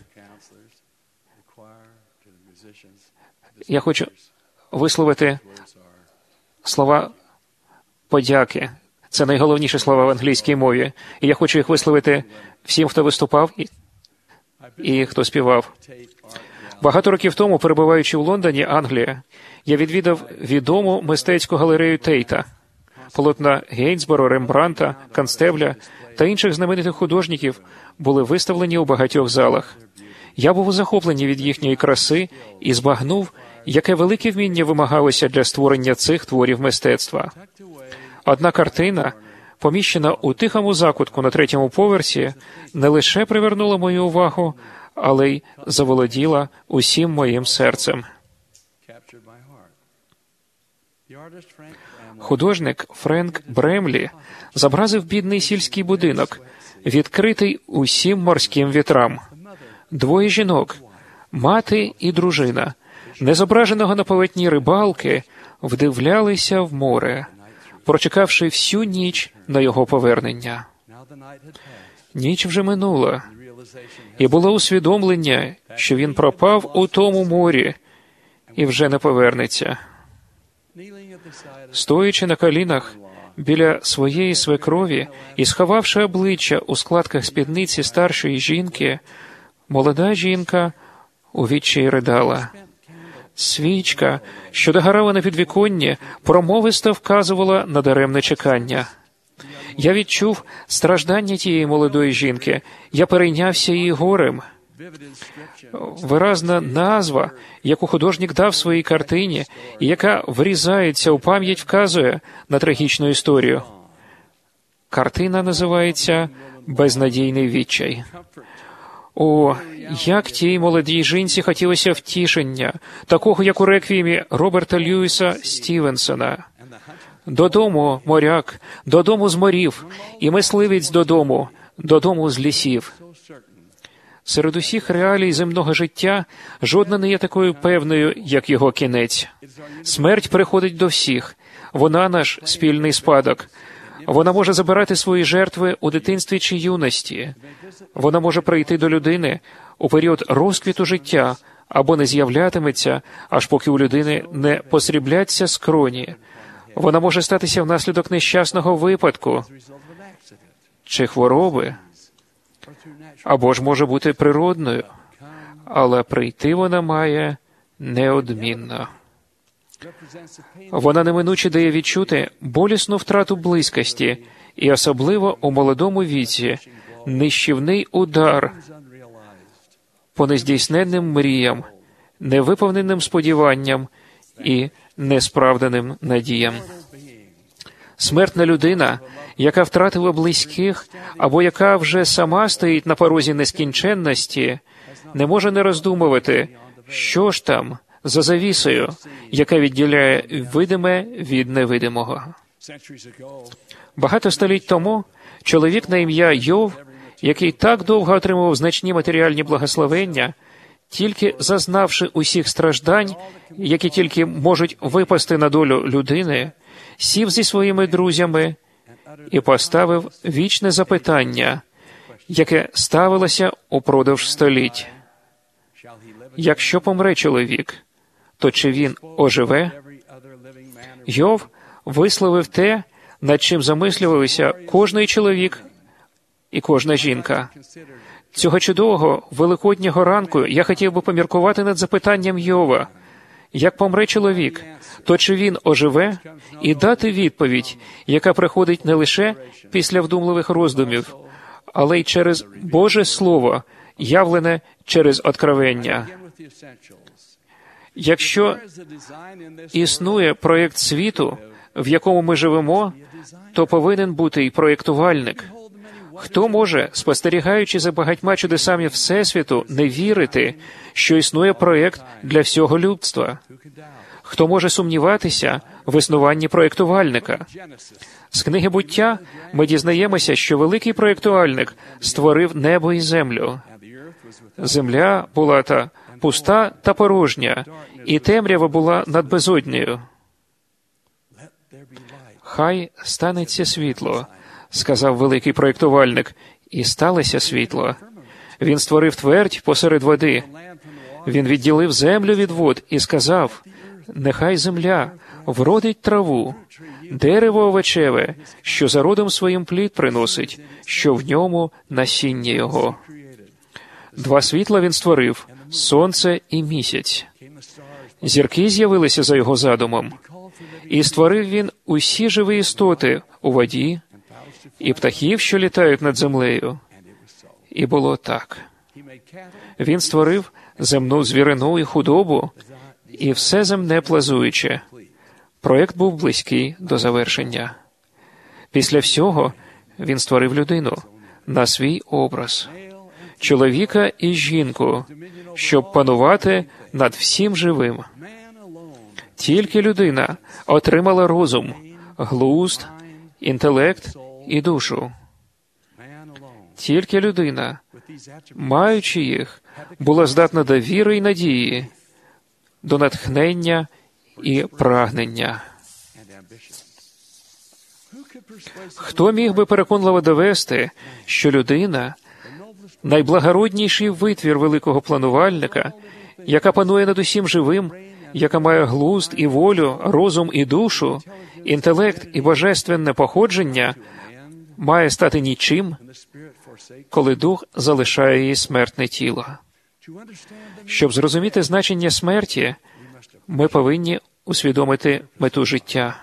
я хочу висловити слова подяки. Це найголовніші слова в англійській мові. І я хочу їх висловити всім, хто виступав і, і хто співав. Багато років тому, перебуваючи в Лондоні, Англія, я відвідав відому мистецьку галерею Тейта. Полотна Гейнсборо, Рембранта, Констебля та інших знаменитих художників були виставлені у багатьох залах. Я був у захопленні від їхньої краси і збагнув, яке велике вміння вимагалося для створення цих творів мистецтва. Одна картина, поміщена у тихому закутку на третьому поверсі, не лише привернула мою увагу, але й заволоділа усім моїм серцем. Художник Френк Бремлі зобразив бідний сільський будинок, відкритий усім морським вітрам. Двоє жінок, мати і дружина, незображеного на полотні рибалки, вдивлялися в море, прочекавши всю ніч на його повернення. Ніч вже минула, і було усвідомлення, що він пропав у тому морі і вже не повернеться. Стоячи на колінах біля своєї свекрові і сховавши обличчя у складках спідниці старшої жінки, молода жінка у відчаї ридала. Свічка, що догорала на підвіконні, промовисто вказувала на даремне чекання. Я відчув страждання тієї молодої жінки. Я перейнявся її горем. Виразна назва, яку художник дав своїй картині, і яка врізається у пам'ять, вказує на трагічну історію. Картина називається «Безнадійний відчай». О, як тій молодій жінці хотілося втішення, такого, як у реквіємі Роберта Льюіса Стівенсона. «Додому, моряк, додому з морів, і мисливець додому, додому з лісів». Серед усіх реалій земного життя жодна не є такою певною, як його кінець. Смерть приходить до всіх. Вона наш спільний спадок. Вона може забирати свої жертви у дитинстві чи юності. Вона може прийти до людини у період розквіту життя або не з'являтиметься, аж поки у людини не посрібляться скроні. Вона може статися внаслідок нещасного випадку чи хвороби, або ж може бути природною, але прийти вона має неодмінно. Вона неминуче дає відчути болісну втрату близькості і особливо у молодому віці нищівний удар по нездійсненним мріям, невиповненим сподіванням і несправданим надіям. Смертна людина, яка втратила близьких, або яка вже сама стоїть на порозі нескінченності, не може не роздумувати, що ж там за завісою, яка відділяє видиме від невидимого. Багато століть тому чоловік на ім'я Йов, який так довго отримував значні матеріальні благословення, тільки зазнавши усіх страждань, які тільки можуть випасти на долю людини, сів зі своїми друзями і поставив вічне запитання, яке ставилося упродовж століть. Якщо помре чоловік, то чи він оживе? Йов висловив те, над чим замислювалися кожний чоловік і кожна жінка. Цього чудового великоднього ранку я хотів би поміркувати над запитанням Йова. Як помре чоловік, то чи він оживе? І дати відповідь, яка приходить не лише після вдумливих роздумів, але й через Боже Слово, явлене через откровення. Якщо існує проєкт світу, в якому ми живемо, то повинен бути і проєктувальник. Хто може, спостерігаючи за багатьма чудесами Всесвіту, не вірити, що існує проєкт для всього людства? Хто може сумніватися в існуванні проєктувальника? З книги «Буття» ми дізнаємося, що великий проєктувальник створив небо і землю. Земля була та пуста та порожня, і темрява була над безоднею. «Хай станеться світло», – сказав великий проєктувальник, і сталося світло. Він створив твердь посеред води. Він відділив землю від вод і сказав: «Нехай земля вродить траву, дерево овочеве, що за родом своїм плід приносить, що в ньому насіння його». Два світла він створив – сонце і місяць. Зірки з'явилися за його задумом. І створив він усі живі істоти у воді і птахів, що літають над землею. І було так. Він створив земну звірину і худобу, і все земне плазуюче. Проєкт був близький до завершення. Після всього він створив людину на свій образ, чоловіка і жінку, щоб панувати над всім живим. Тільки людина отримала розум, глузд, інтелект і душу. Тільки людина, маючи їх, була здатна до віри і надії, до натхнення і прагнення. Хто міг би переконливо довести, що людина – найблагородніший витвір великого планувальника, яка панує над усім живим, яка має глузд і волю, розум і душу, інтелект і божественне походження, має стати нічим, коли дух залишає її смертне тіло. Щоб зрозуміти значення смерті, ми повинні усвідомити мету життя.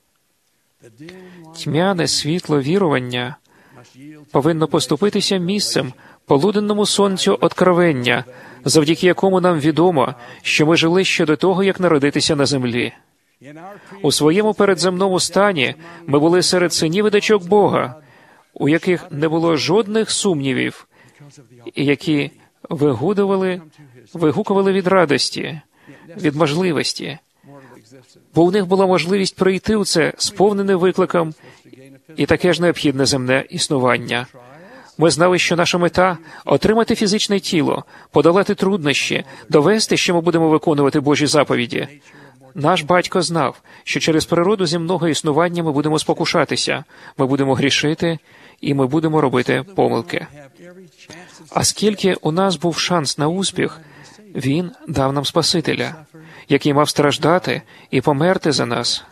Тьмяне світло вірування повинно поступитися місцем полуденному сонцю откровення, завдяки якому нам відомо, що ми жили ще до того, як народитися на землі. У своєму передземному стані ми були серед синів і дочок Бога, у яких не було жодних сумнівів, і які вигудували, вигукували від радості, від можливості, бо у них була можливість прийти у це сповнене викликом і таке ж необхідне земне існування. Ми знали, що наша мета – отримати фізичне тіло, подолати труднощі, довести, що ми будемо виконувати Божі заповіді. Наш батько знав, що через природу земного існування ми будемо спокушатися, ми будемо грішити, і ми будемо робити помилки. А скільки у нас був шанс на успіх, Він дав нам Спасителя, який мав страждати і померти за нас.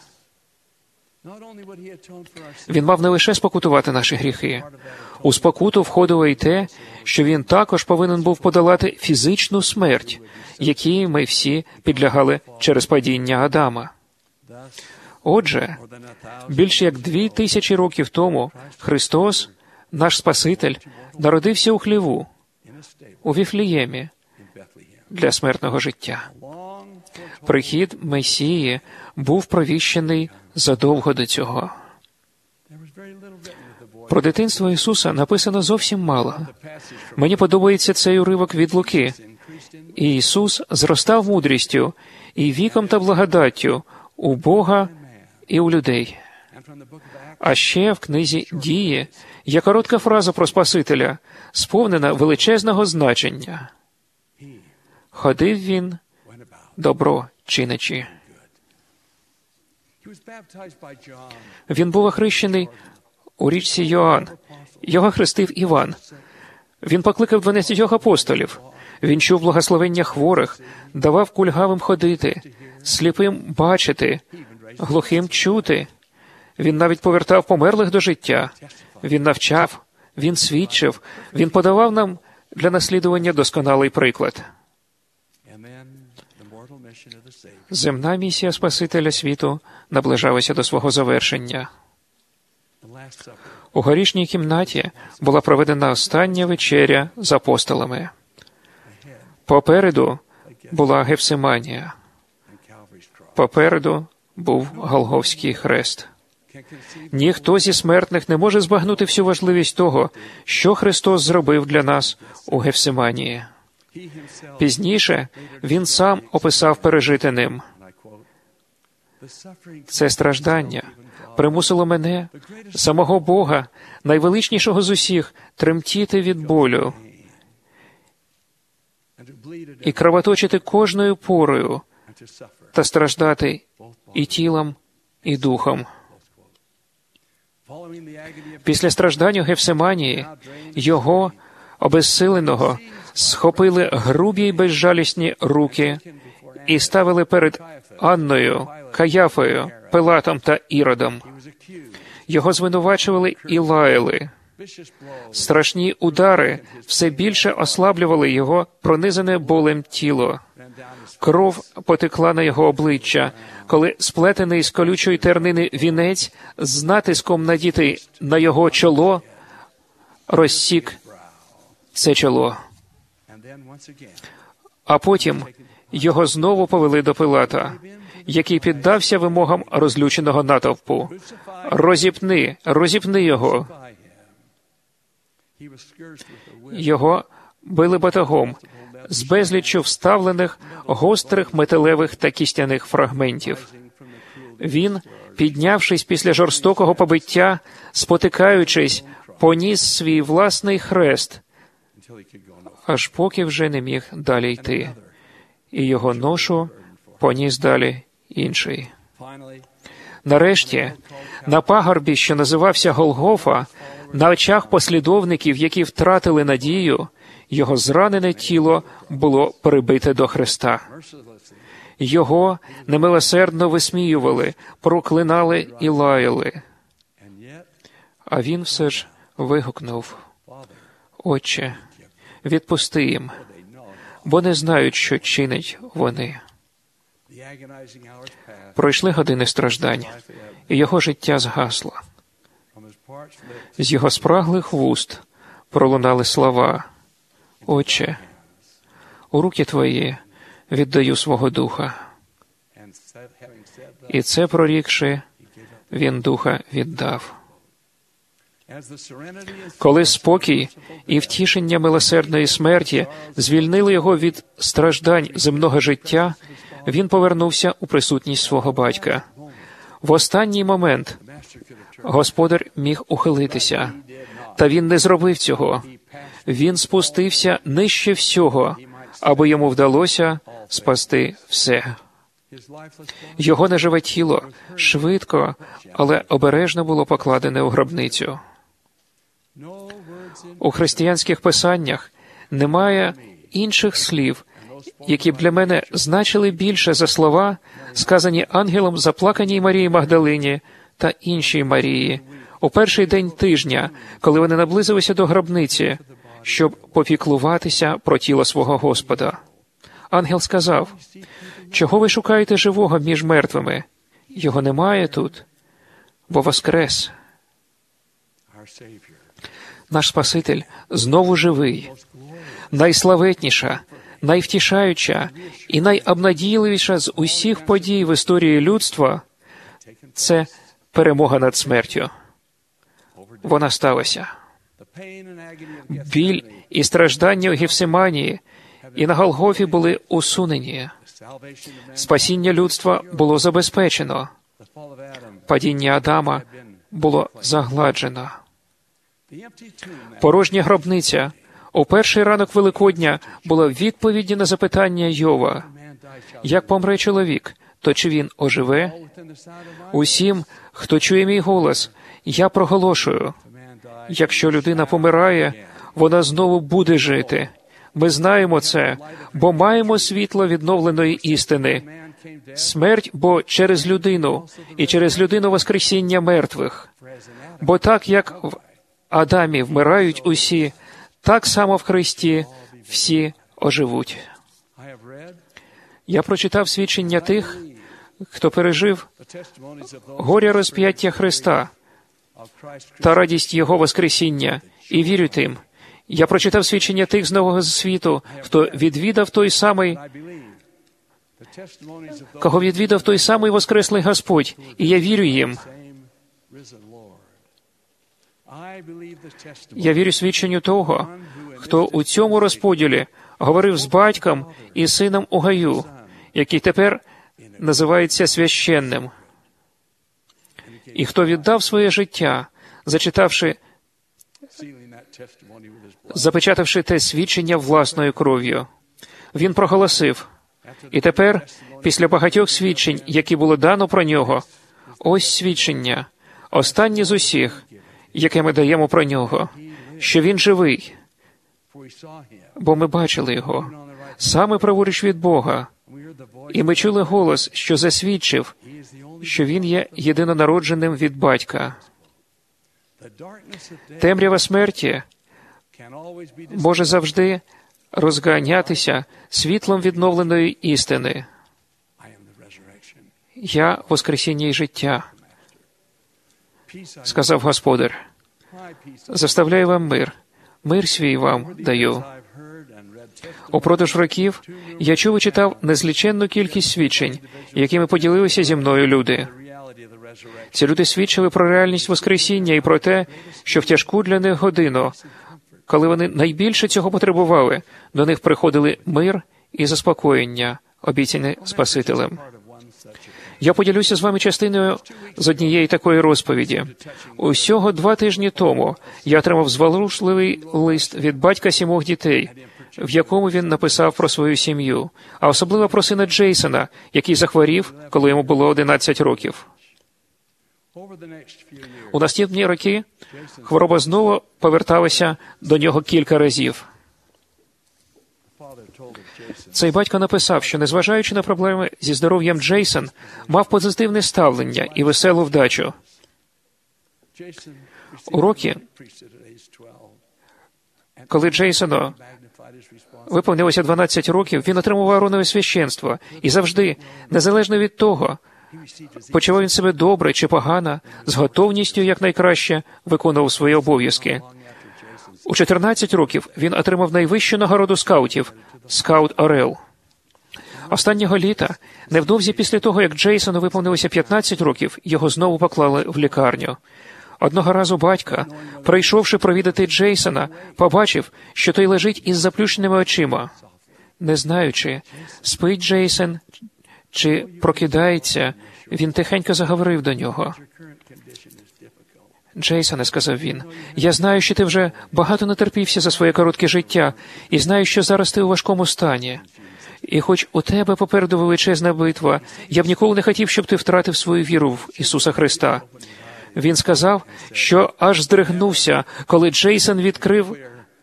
Він мав не лише спокутувати наші гріхи. У спокуту входило і те, що він також повинен був подолати фізичну смерть, якій ми всі підлягали через падіння Адама. Отже, більше як дві тисячі років тому Христос, наш Спаситель, народився у хліву, у Віфліємі, для смертного життя. Прихід Месії був провіщений задовго до цього. Про дитинство Ісуса написано зовсім мало. Мені подобається цей уривок від Луки. «І Ісус зростав мудрістю і віком та благодаттю у Бога і у людей». А ще в книзі «Дії» є коротка фраза про Спасителя, сповнена величезного значення. ходив він, добро чинячи. Він був охрещений у річці Йоанн. Його хрестив Іван. Він покликав дванадцятьох апостолів. Він чув благословення хворих, давав кульгавим ходити, сліпим бачити, глухим чути. Він навіть повертав померлих до життя. Він навчав, він свідчив, він подавав нам для наслідування досконалий приклад. Земна місія Спасителя світу наближалася до свого завершення. У горішній кімнаті була проведена остання вечеря з апостолами. Попереду була Гефсиманія. Попереду був Голгофський хрест. Ніхто зі смертних не може збагнути всю важливість того, що Христос зробив для нас у Гефсиманії. Пізніше Він сам описав пережите ним. Це страждання примусило мене, самого Бога, найвеличнішого з усіх, тремтіти від болю і кровоточити кожною порою та страждати і тілом, і духом. Після страждань у Гефсиманії його, обезсиленого, схопили грубі й безжалісні руки і ставили перед Анною, Каяфою, Пилатом та Іродом. Його звинувачували і лаяли. Страшні удари все більше ослаблювали його пронизане болем тіло. Кров потекла на його обличчя, коли сплетений з колючої тернини вінець з натиском надітий на його чоло розсік це чоло. А потім його знову повели до Пилата, який піддався вимогам розлюченого натовпу. «Розіпни, розіпни його!» Його били батогом з безліччю вставлених гострих металевих та кістяних фрагментів. Він, піднявшись після жорстокого побиття, спотикаючись, поніс свій власний хрест, аж поки вже не міг далі йти. І його ношу поніс далі інший. Нарешті, на пагорбі, що називався Голгофа, на очах послідовників, які втратили надію, його зранене тіло було прибите до хреста. Його немилосердно висміювали, проклинали і лаяли. А він все ж вигукнув: «Отче, відпусти їм, бо не знають, що чинять вони». Пройшли години страждань, і його життя згасло. З його спраглих вуст пролунали слова: «Отче, у руки Твої віддаю свого духа». І це прорікши, він духа віддав. Коли спокій і втішення милосердної смерті звільнили його від страждань земного життя, він повернувся у присутність свого батька. В останній момент господар міг ухилитися, та він не зробив цього. Він спустився нижче всього, аби йому вдалося спасти все. Його неживе тіло швидко, але обережно було покладене у гробницю. У християнських писаннях немає інших слів, які б для мене значили більше за слова, сказані ангелом заплаканій Марії Магдалині та іншій Марії у перший день тижня, коли вони наблизилися до гробниці, щоб попіклуватися про тіло свого Господа. Ангел сказав: «Чого ви шукаєте живого між мертвими? Його немає тут, бо воскрес». Наш Спаситель знову живий. Найславетніша, найвтішаюча і найобнадійливіша з усіх подій в історії людства – це перемога над смертю. Вона сталася. Біль і страждання у Гефсиманії і на Голгофі були усунені. Спасіння людства було забезпечено. Падіння Адама було загладжено. Порожня гробниця У перший ранок Великодня була відповідь на запитання Йова. Як помре чоловік, то чи він оживе? Усім, хто чує мій голос, я проголошую. Якщо людина помирає, вона знову буде жити. Ми знаємо це, бо маємо світло відновленої істини. Смерть, бо через людину, і через людину воскресіння мертвих. Бо так, як в Адамі вмирають усі, так само в Христі всі оживуть. Я прочитав свідчення тих, хто пережив горя розп'яття Христа та радість Його воскресіння, і вірю тим. Я прочитав свідчення тих з Нового світу, хто відвідав той самий, кого відвідав той самий воскреслий Господь, і я вірю їм. Я вірю свідченню того, хто у цьому розподілі говорив з батьком і сином у гаю, який тепер називається священним, і хто віддав своє життя, зачитавши, запечатавши те свідчення власною кров'ю. Він проголосив. І тепер, після багатьох свідчень, які було дано про нього, ось свідчення, останнє з усіх, яке ми даємо про нього, що він живий, бо ми бачили його, саме праворуч від Бога, і ми чули голос, що засвідчив, що він є єдинонародженим від батька. Темрява смерті може завжди розганятися світлом відновленої істини. Я – воскресіння і життя, сказав Господар. Заставляю вам мир, мир свій вам даю. Упродовж років я чув і читав незліченну кількість свідчень, якими поділилися зі мною люди. Ці люди свідчили про реальність воскресіння і про те, що в тяжку для них годину, коли вони найбільше цього потребували, до них приходили мир і заспокоєння, обіцяне Спасителем. Я поділюся з вами частиною з однієї такої розповіді. Усього два тижні тому я отримав зворушливий лист від батька сімох дітей, в якому він написав про свою сім'ю, а особливо про сина Джейсона, який захворів, коли йому було одинадцять років. У наступні роки хвороба знову поверталася до нього кілька разів. Цей батько написав, що, незважаючи на проблеми зі здоров'ям, Джейсон мав позитивне ставлення і веселу вдачу. У роки, коли Джейсону виповнилося дванадцять років, він отримав Ааронове священство і завжди, незалежно від того, почував він себе добре чи погано, з готовністю якнайкраще виконував свої обов'язки. У чотирнадцять років він отримав найвищу нагороду скаутів – «Скаут Орел». Останнього літа, невдовзі після того, як Джейсону виповнилося п'ятнадцять років, його знову поклали в лікарню. Одного разу батька, прийшовши провідати Джейсона, побачив, що той лежить із заплющеними очима. Не знаючи, спить Джейсон чи прокидається, він тихенько заговорив до нього. «Джейсоне», – сказав він, – «я знаю, що ти вже багато натерпівся за своє коротке життя, і знаю, що зараз ти у важкому стані. І хоч у тебе попереду величезна битва, я б ніколи не хотів, щоб ти втратив свою віру в Ісуса Христа». Він сказав, що аж здригнувся, коли Джейсон відкрив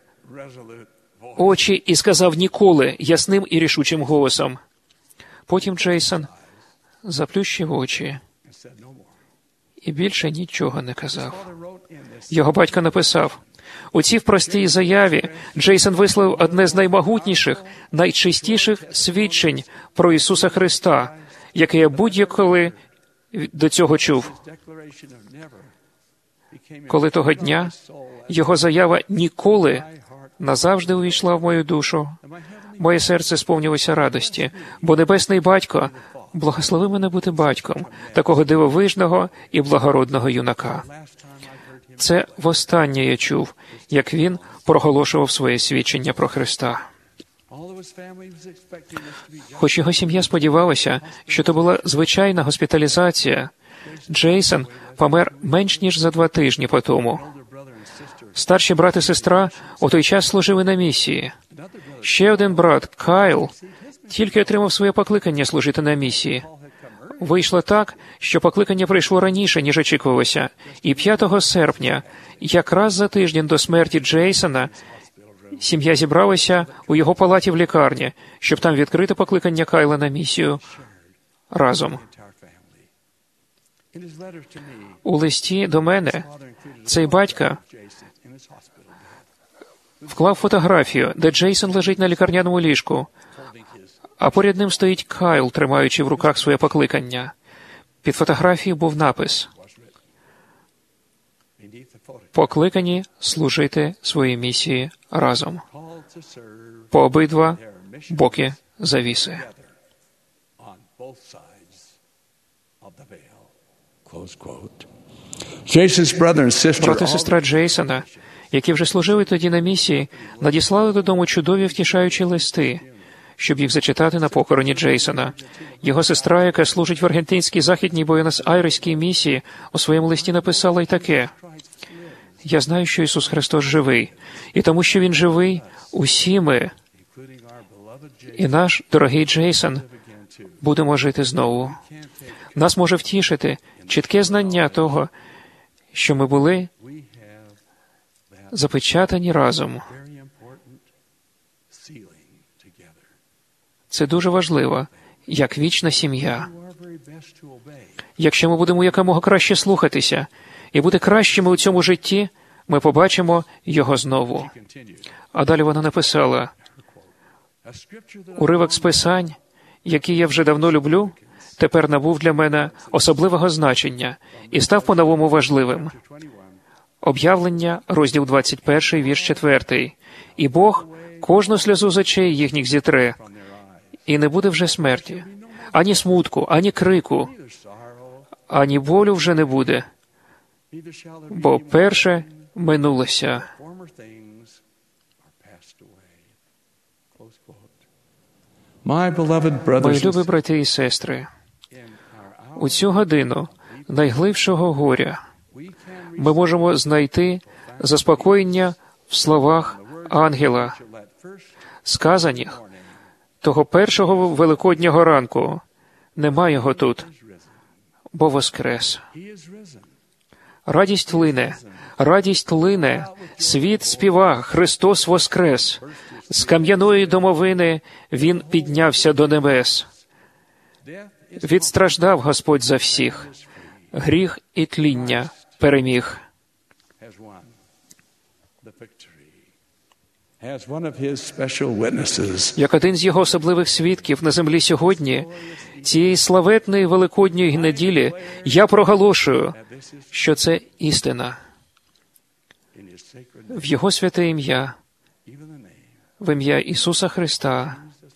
очі і сказав «ніколи» ясним і рішучим голосом. Потім Джейсон заплющив очі і більше нічого не казав. Його батько написав, у цій простій заяві Джейсон висловив одне з наймогутніших, найчистіших свідчень про Ісуса Христа, яке я будь-коли до цього чув. Коли того дня його заява «ніколи» назавжди увійшла в мою душу, моє серце сповнилося радості, бо Небесний Батько благослови мене бути батьком такого дивовижного і благородного юнака. Це востаннє я чув, як він проголошував своє свідчення про Христа. Хоч його сім'я сподівалася, що то була звичайна госпіталізація, Джейсон помер менш ніж за два тижні по тому. Старші брат і сестра у той час служили на місії. Ще один брат, Кайл, тільки отримав своє покликання служити на місії. Вийшло так, що покликання прийшло раніше, ніж очікувалося. І п'ятого серпня, якраз за тиждень до смерті Джейсона, сім'я зібралася у його палаті в лікарні, щоб там відкрити покликання Кайла на місію разом. У листі до мене цей батько вклав фотографію, де Джейсон лежить на лікарняному ліжку, а поряд ним стоїть Кайл, тримаючи в руках своє покликання. Під фотографією був напис «Покликані служити своїй місії разом. По обидва боки завіси». Брат і сестра Джейсона, які вже служили тоді на місії, надіслали додому чудові втішаючі листи, щоб їх зачитати на похороні Джейсона. Його сестра, яка служить в аргентинській західній Буенос-Айреській місії, у своєму листі написала й таке: «Я знаю, що Ісус Христос живий, і тому, що Він живий, усі ми, і наш дорогий Джейсон, будемо жити знову. Нас може втішити чітке знання того, що ми були запечатані разом». Це дуже важливо, як вічна сім'я. Якщо ми будемо якомога краще слухатися і бути кращими у цьому житті, ми побачимо Його знову. А далі вона написала: «Уривок з Писань, який я вже давно люблю, тепер набув для мене особливого значення і став по-новому важливим. Об'явлення, розділ двадцять перший, вірш четвертий. І Бог кожну сльозу з очей їхніх зітре, і не буде вже смерті, ані смутку, ані крику, ані болю вже не буде, бо перше минулося». Мої любі брати і сестри, у цю годину найглибшого горя ми можемо знайти заспокоєння в словах ангела, сказаних того першого великоднього ранку. Нема його тут, бо воскрес. Радість лине, радість лине, світ співа, Христос воскрес. З кам'яної домовини Він піднявся до небес. Відстраждав Господь за всіх, гріх і тління переміг. Як один з Його особливих свідків на землі сьогодні, цієї славетної великодньої неділі, я проголошую, що це істина. В Його святе ім'я, в ім'я Ісуса Христа,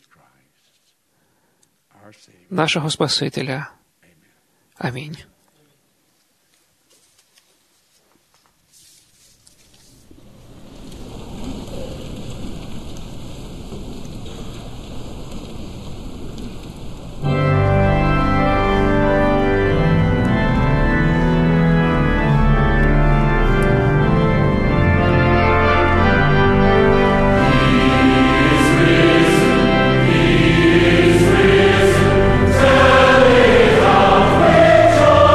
нашого Спасителя. Амінь. Victory!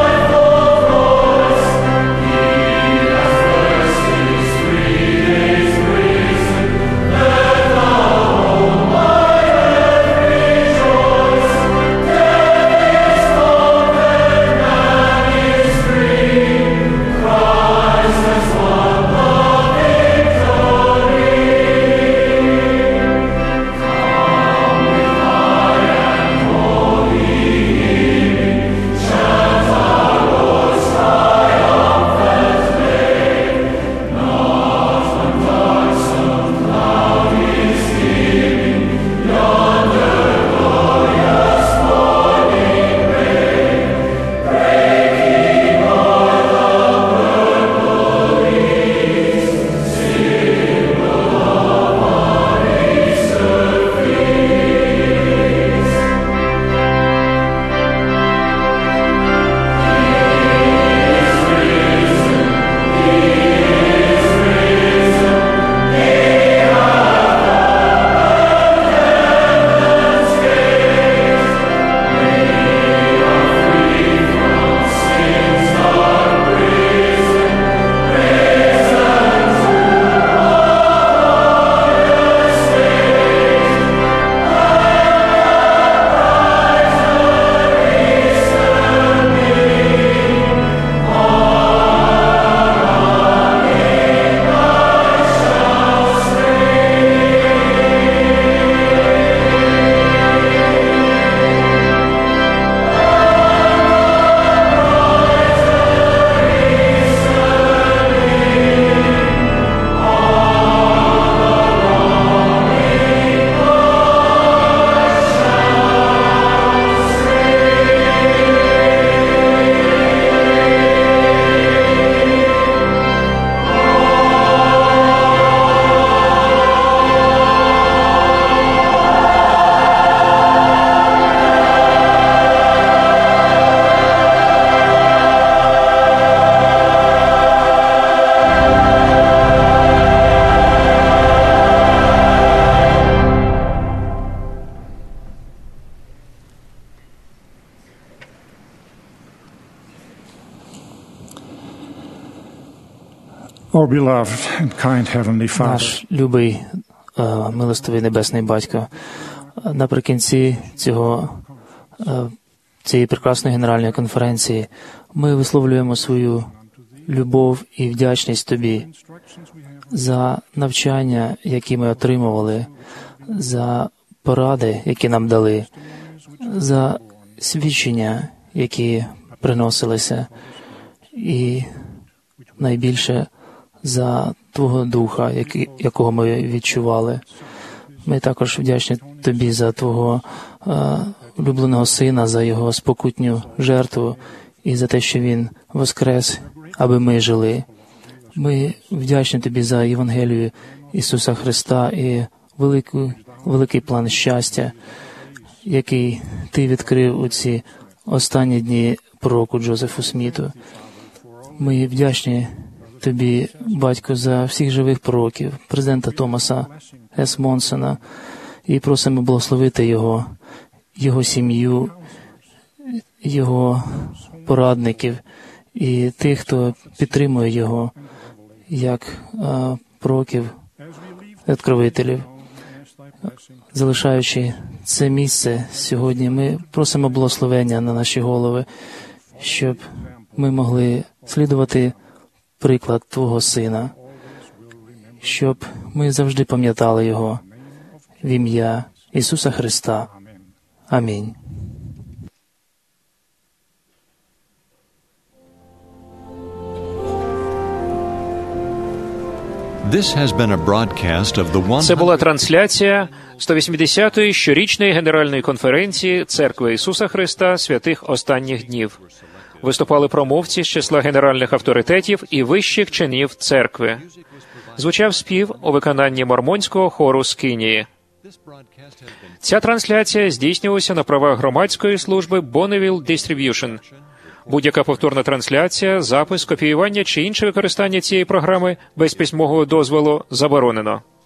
Our beloved and kind Heavenly Father, Наш любий, е, милостивий Небесний Батько, наприкінці цього, е, цієї прекрасної генеральної конференції ми висловлюємо свою любов і вдячність Тобі за навчання, які ми отримували, за поради, які нам дали, за свідчення, які приносилися, і найбільше за Твого Духа, який, якого ми відчували. Ми також вдячні Тобі за Твого е, улюбленого Сина, за Його спокутню жертву і за те, що Він воскрес, аби ми жили. Ми вдячні Тобі за Євангелію Ісуса Христа і великий, великий план щастя, який Ти відкрив у ці останні дні пророку Джозефу Сміту. Ми вдячні Тобі, Батько, за всіх живих пророків, президента Томаса С. Монсона, і просимо благословити його, його сім'ю, його порадників і тих, хто підтримує його, як а, пророків, відкровителів. Залишаючи це місце сьогодні, ми просимо благословення на наші голови, щоб ми могли слідувати приклад Твого Сина, щоб ми завжди пам'ятали Його в ім'я Ісуса Христа. Амінь. This has been a broadcast of the Це була трансляція сто вісімдесятої щорічної генеральної конференції Церкви Ісуса Христа святих останніх днів. Виступали промовці з числа генеральних авторитетів і вищих чинів церкви. Звучав спів у виконанні мормонського хору з Кенії. Ця трансляція здійснювалася на правах громадської служби Bonneville Distribution. Будь-яка повторна трансляція, запис, копіювання чи інше використання цієї програми без письмового дозволу заборонено.